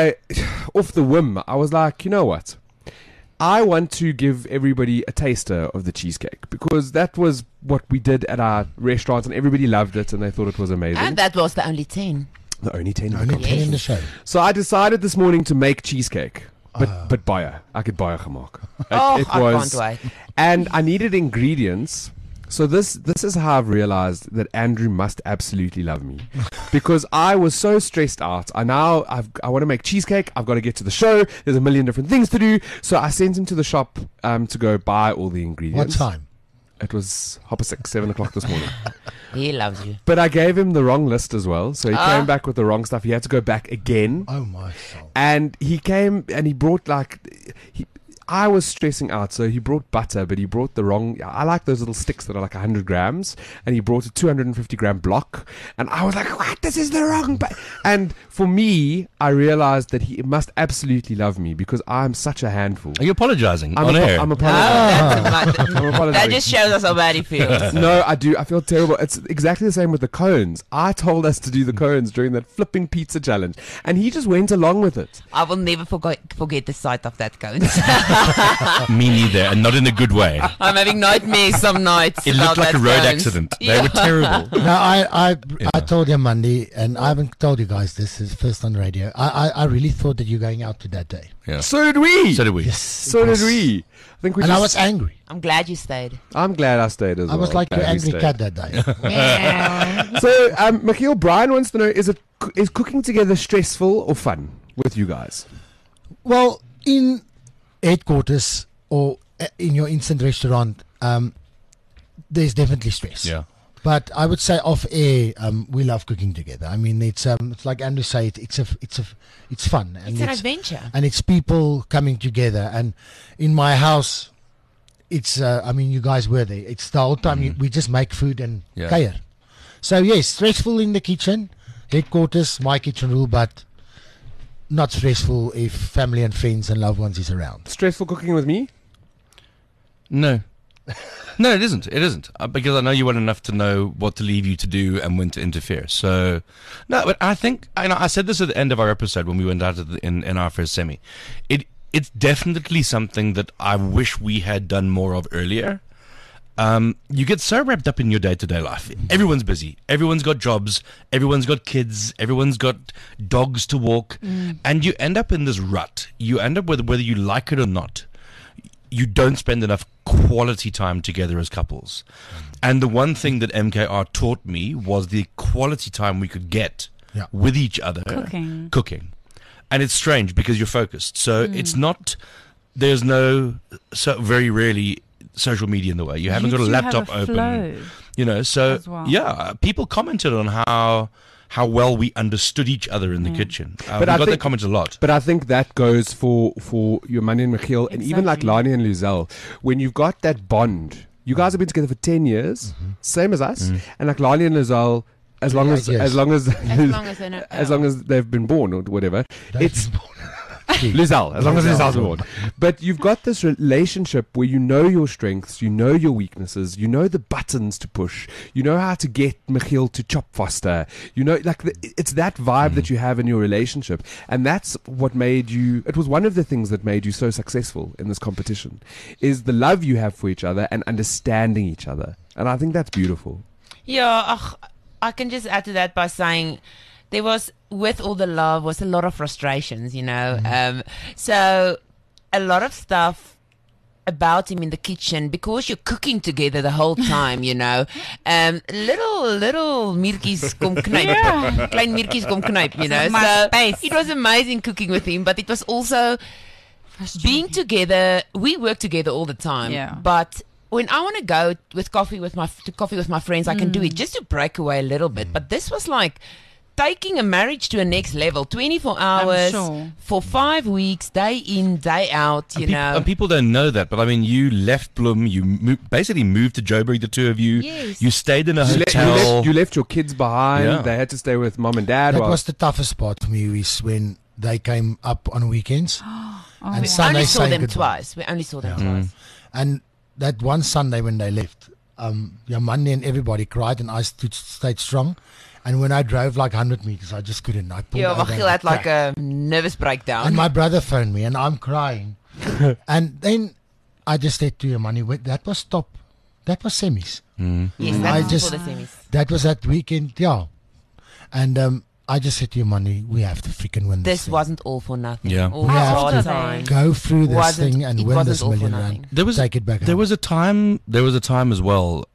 Speaker 2: off the whim, I was like, you know what? I want to give everybody a taster of the cheesecake because that was what we did at our restaurant and everybody loved it and they thought it was amazing.
Speaker 5: And that was the only 10.
Speaker 2: The only 10 in the
Speaker 6: Only
Speaker 2: company.
Speaker 6: 10 in the show.
Speaker 2: So I decided this morning to make cheesecake. But baie. Ek het baie gemaak.
Speaker 5: Oh, I can't wait.
Speaker 2: And I needed ingredients. So this is how I've realized that Andrew must absolutely love me, because I was so stressed out. I want to make cheesecake. I've got to get to the show. There's a million different things to do. So I sent him to the shop to go buy all the
Speaker 6: What
Speaker 2: ingredients.
Speaker 6: time?
Speaker 2: It was 7 o'clock this morning.
Speaker 5: He loves you.
Speaker 2: But I gave him the wrong list as well. So he came back with the wrong stuff. He had to go back again.
Speaker 6: Oh my soul.
Speaker 2: And he came and he brought I was stressing out, so he brought butter, but he brought the wrong. I like those little sticks that are like 100 grams, and he brought a 250 gram block, and I was like, "What? This is the wrong." And for me, I realized that he must absolutely love me because I'm such a handful.
Speaker 4: Are you apologizing
Speaker 2: I'm
Speaker 4: on air?
Speaker 2: I'm
Speaker 5: Oh,
Speaker 2: apologizing.
Speaker 5: that's
Speaker 2: I'm
Speaker 5: that
Speaker 2: apologizing.
Speaker 5: just shows us how bad he feels.
Speaker 2: No, I do. I feel terrible. It's exactly the same with the cones. I told us to do the cones during that flipping pizza challenge, and he just went along with it.
Speaker 5: I will never forget the sight of that cone.
Speaker 4: Me neither, and not in a good way.
Speaker 5: I'm having nightmares some nights.
Speaker 4: It
Speaker 5: about
Speaker 4: looked like a
Speaker 5: that
Speaker 4: road
Speaker 5: cones.
Speaker 4: accident.
Speaker 5: Yeah.
Speaker 4: They were terrible.
Speaker 6: No, I told you Monday, and I haven't told you guys this is first on radio. I really thought that you're going out to that day.
Speaker 4: Yeah.
Speaker 2: So did we.
Speaker 4: So did we.
Speaker 2: So did we. I think we.
Speaker 6: And I
Speaker 2: just-
Speaker 6: was angry.
Speaker 5: I'm glad you stayed.
Speaker 2: I'm glad I stayed as
Speaker 6: I
Speaker 2: well.
Speaker 6: was like your
Speaker 2: Glad we
Speaker 6: angry
Speaker 2: stayed.
Speaker 6: cat that day.
Speaker 2: So, Michiel, Brian wants to know: is cooking together stressful or fun with you guys?
Speaker 6: Well, in headquarters or in your instant restaurant, there's definitely stress.
Speaker 4: Yeah.
Speaker 6: But I would say off air, we love cooking together. I mean, it's like Andrew said, it's fun and
Speaker 5: It's an adventure.
Speaker 6: and it's people coming together. And in my house, it's I mean, you guys were there. It's the whole time we just make food and
Speaker 4: Yeah.
Speaker 6: kuier. So yes, stressful in the kitchen, headquarters, my kitchen rule, but not stressful if family and friends and loved ones is around.
Speaker 2: Stressful cooking with me?
Speaker 4: No. No, it isn't. It isn't. Because I know you well enough to know what to leave you to do and when to interfere. So, no, but I think, I said this at the end of our episode when we went out in our first semi. It's definitely something that I wish we had done more of earlier. You get so wrapped up in your day-to-day life. Everyone's busy. Everyone's got jobs. Everyone's got kids. Everyone's got dogs to walk. And you end up in this rut. You end up whether you like it or not. You don't spend enough quality time together as couples. And the one thing that MKR taught me was the quality time we could get
Speaker 6: Yeah.
Speaker 4: with each other.
Speaker 3: Cooking.
Speaker 4: And it's strange because you're focused. So it's not, there's no, so very rarely social media in the way. You haven't got a
Speaker 3: You two
Speaker 4: laptop
Speaker 3: have a
Speaker 4: open.
Speaker 3: flow.
Speaker 4: So
Speaker 3: as well.
Speaker 4: yeah, people commented on how well we understood each other in the kitchen.
Speaker 2: But
Speaker 4: We
Speaker 2: I
Speaker 4: got
Speaker 2: think-
Speaker 4: that comment a lot.
Speaker 2: But I think that goes for Yomandi and Michiel, and even like
Speaker 3: Exactly.
Speaker 2: Lani and Luzelle. When you've got that bond, you guys have been together for 10 years, same as us, and like Lani and Luzelle, as long as
Speaker 6: Yes.
Speaker 5: As long as they're not.
Speaker 2: as long as they've been born or whatever,
Speaker 6: They've
Speaker 2: it's
Speaker 6: been
Speaker 2: Lizelle, as long as Lizelle's aboard. But you've got this relationship where you know your strengths, you know your weaknesses, you know the buttons to push, you know how to get Michiel to chop faster. You know, like it's that vibe that you have in your relationship, and that's what made you. It was one of the things that made you so successful in this competition, is the love you have for each other and understanding each other, and I think that's beautiful.
Speaker 5: Yeah, I can just add to that by saying there was, with all the love, was a lot of frustrations, you know. So a lot of stuff about him in the kitchen, because you're cooking together the whole time, you know. Little miertjies kom knyp, klein miertjies kom knyp, you know. So it was amazing cooking with him, but it was also being together. We work together all the time, but when I want to go with coffee with my friends, I can do it just to break away a little bit. But this was like taking a marriage to a next level. 24 hours for 5 weeks, day in, day out. You know,
Speaker 4: and people don't know that. But I mean, you left Bloem. You basically moved to Joburg. The two of you.
Speaker 5: Yes.
Speaker 4: You stayed in a hotel.
Speaker 2: You left your kids behind.
Speaker 4: Yeah.
Speaker 2: They had to stay with mom and dad.
Speaker 6: That was the toughest part for me, is when they came up on weekends. And
Speaker 5: we
Speaker 6: Sunday
Speaker 5: only saw them
Speaker 6: goodbye.
Speaker 5: twice. We only saw them twice.
Speaker 6: And that one Sunday when they left, Yamani and everybody cried, and I stayed strong. And when I drove like 100 meters, I just couldn't. I pulled over
Speaker 5: Michiel
Speaker 6: and
Speaker 5: had like
Speaker 6: cracked.
Speaker 5: a nervous breakdown.
Speaker 6: And my brother phoned me, and I'm crying. And then I just said to Yamani, "Wait, that was top. That was semis.
Speaker 5: Yes,
Speaker 6: I
Speaker 5: that's
Speaker 6: just-
Speaker 5: before the semis.
Speaker 6: That was that weekend, yeah." And I just said to Yamani, "We have to freaking win this
Speaker 5: This
Speaker 6: thing.
Speaker 5: wasn't all for nothing.
Speaker 4: Yeah.
Speaker 5: All
Speaker 6: We have
Speaker 5: hard
Speaker 6: to
Speaker 5: time.
Speaker 6: Go through this
Speaker 5: Wasn't-
Speaker 6: thing and
Speaker 5: it
Speaker 6: win
Speaker 5: wasn't
Speaker 6: this
Speaker 5: all for
Speaker 6: million
Speaker 5: nothing.
Speaker 6: rand.
Speaker 4: There was
Speaker 6: Take it back
Speaker 4: There
Speaker 6: home.
Speaker 4: was a time. There was a time as well.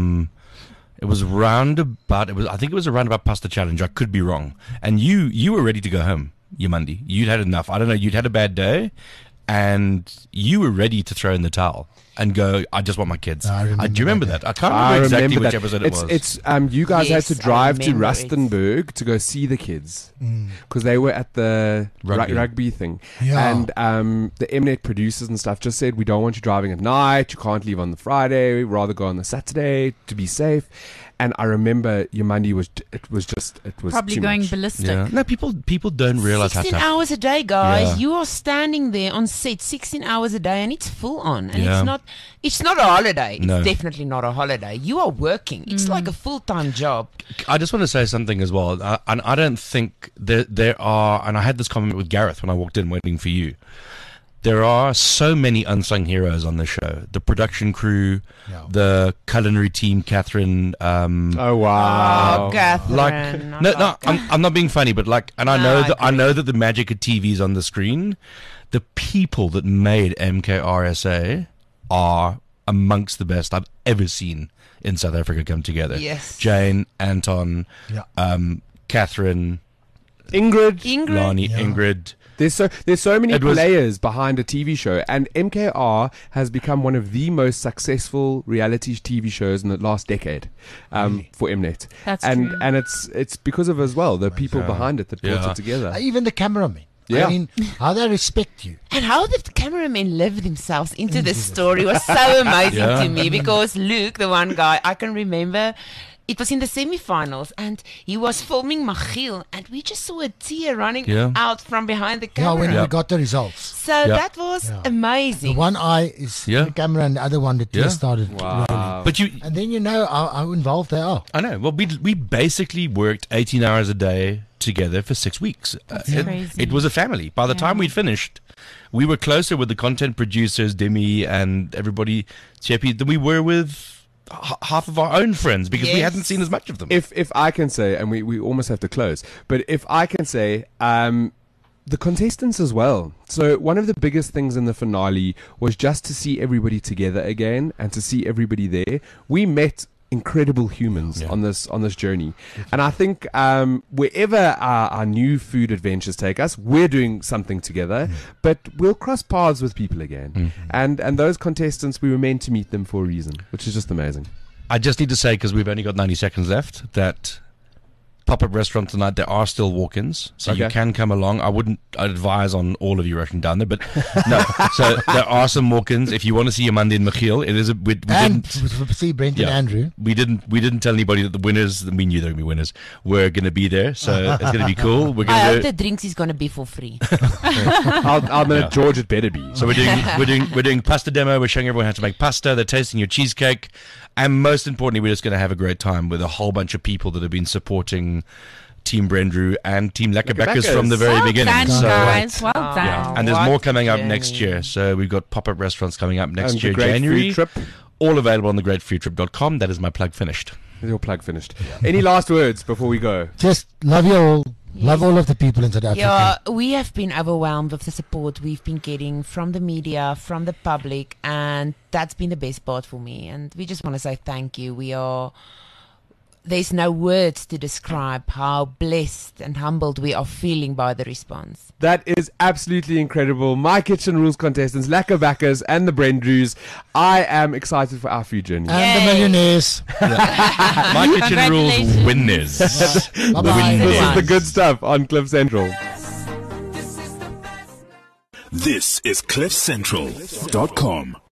Speaker 4: It was round about. I think it was around about Pasta Challenge. I could be wrong. And you were ready to go home, Yamandi. You'd had enough. I don't know. You'd had a bad day, and you were ready to throw in the towel and go. I just want my kids.
Speaker 6: I remember
Speaker 4: do you remember
Speaker 6: that
Speaker 4: that? I can't remember exactly which episode it was.
Speaker 2: It's you guys
Speaker 5: Yes,
Speaker 2: had to
Speaker 5: I
Speaker 2: drive to
Speaker 5: remember it.
Speaker 2: Rustenburg to go see the kids because they were at the
Speaker 4: Rugby.
Speaker 2: rugby thing,
Speaker 6: Yeah.
Speaker 2: and the Mnet producers and stuff just said we don't want you driving at night. You can't leave on the Friday. We'd rather go on the Saturday to be safe. And I remember Yamandi was
Speaker 3: Probably
Speaker 2: too
Speaker 3: going
Speaker 2: much.
Speaker 3: ballistic.
Speaker 4: Yeah. No, people don't realize how
Speaker 5: 16
Speaker 4: tough.
Speaker 5: hours a day, guys.
Speaker 4: Yeah.
Speaker 5: You are standing there on set 16 hours a day, and it's full on. And
Speaker 4: Yeah.
Speaker 5: it's not a holiday.
Speaker 4: No.
Speaker 5: It's definitely not a holiday. You are working. It's like a full-time job.
Speaker 4: I just want to say something as well. And I don't think there are, and I had this comment with Gareth when I walked in waiting for you. There are so many unsung heroes on the show. The production crew, the culinary team, Catherine.
Speaker 2: Oh wow!
Speaker 5: Oh, Catherine.
Speaker 4: Like
Speaker 5: I
Speaker 4: no,
Speaker 5: like
Speaker 4: I'm not being funny, but like, and I
Speaker 5: No,
Speaker 4: know
Speaker 5: I
Speaker 4: that I
Speaker 5: agree.
Speaker 4: know that the magic of TV is on the screen. The people that made MKRSA are amongst the best I've ever seen in South Africa come together.
Speaker 5: Yes.
Speaker 4: Jane, Anton, Catherine,
Speaker 2: Ingrid.
Speaker 4: Lani,
Speaker 6: Yeah.
Speaker 4: Ingrid.
Speaker 2: There's so many
Speaker 4: It was-
Speaker 2: players behind a TV show, and MKR has become one of the most successful reality TV shows in the last decade for Mnet.
Speaker 3: That's
Speaker 2: and
Speaker 3: true.
Speaker 2: and it's because of as well the people behind it that brought
Speaker 4: Yeah.
Speaker 2: it together.
Speaker 6: Even the cameramen.
Speaker 2: Yeah.
Speaker 6: I mean, how they respect you.
Speaker 5: And how the cameramen lived themselves into this story was so amazing
Speaker 4: Yeah.
Speaker 5: to me, because Luke, the one guy, I can remember it was in the semi-finals and he was filming Michiel and we just saw a tear running
Speaker 4: Yeah.
Speaker 5: out from behind the
Speaker 6: Yeah,
Speaker 5: camera.
Speaker 6: when
Speaker 4: Yeah.
Speaker 6: we got the results.
Speaker 5: So
Speaker 4: Yeah.
Speaker 5: that was
Speaker 6: Yeah.
Speaker 5: amazing.
Speaker 6: The one eye is
Speaker 4: Yeah.
Speaker 6: the camera, and the other one, the tear
Speaker 4: Yeah.
Speaker 6: started rolling.
Speaker 2: Wow.
Speaker 4: But you,
Speaker 6: And then you know how involved they are.
Speaker 4: I know. Well, we basically worked 18 hours a day together for 6 weeks.
Speaker 3: crazy.
Speaker 4: It was a family. By the time we'd finished, we were closer with the content producers, Demi, and everybody, Chepi, than we were with half of our own friends because we
Speaker 5: Yes.
Speaker 4: hadn't seen as much of them.
Speaker 2: If I can say, and we almost have to close, but if I can say, the contestants as well. So one of the biggest things in the finale was just to see everybody together again and to see everybody there. We met incredible humans on this journey, and I think wherever our new food adventures take us, we're doing something together, but we'll cross paths with people again. And those contestants, we were meant to meet them for a reason, which is just amazing.
Speaker 4: I just need to say, because we've only got 90 seconds left, that pop-up restaurant tonight. There are still walk-ins, so you
Speaker 2: Okay.
Speaker 4: can come along. I'd advise on all of you rushing down there, but no. So there are some walk-ins. If you want to see Amanda and Michiel, it is we
Speaker 6: And
Speaker 4: didn't.
Speaker 6: see Brent and
Speaker 4: Yeah.
Speaker 6: Andrew.
Speaker 4: We didn't tell anybody that the winners. We knew they were going to be winners. We're going to be there, so it's going to be cool. We're
Speaker 5: I
Speaker 4: going
Speaker 5: hope
Speaker 4: to.
Speaker 5: the drinks is going to be for free.
Speaker 2: I'm in George. It better be.
Speaker 4: So we're doing pasta demo. We're showing everyone how to make pasta. They're tasting your cheesecake, and most importantly, we're just going to have a great time with a whole bunch of people that have been supporting Team Brendru and Team Lekkerbackers from the very
Speaker 3: Well
Speaker 4: beginning.
Speaker 3: done,
Speaker 4: So,
Speaker 3: guys. Well done.
Speaker 4: yeah, and there's
Speaker 5: What
Speaker 4: more coming up
Speaker 5: journey.
Speaker 4: next year. So we've got pop-up restaurants coming up next
Speaker 2: And
Speaker 4: year,
Speaker 2: the Great
Speaker 4: January.
Speaker 2: Food Trip.
Speaker 4: All available on thegreatfoodtrip.com. That is my plug finished.
Speaker 2: Is your plug finished? Any last words before we go?
Speaker 6: Just love you all. Love all of the people in South Africa.
Speaker 5: Yeah, we have been overwhelmed with the support we've been getting from the media, from the public, and that's been the best part for me. And we just want to say thank you. There's no words to describe how blessed and humbled we are feeling by the response.
Speaker 2: That is absolutely incredible. My Kitchen Rules contestants, Lekkerbackers and the Brendrus. I am excited for our food journey.
Speaker 6: And the millionaires.
Speaker 4: My Kitchen Rules
Speaker 3: Congratulations.
Speaker 4: winners.
Speaker 6: Bye-bye.
Speaker 2: This is the good stuff on Cliff Central.
Speaker 1: This is CliffCentral.com.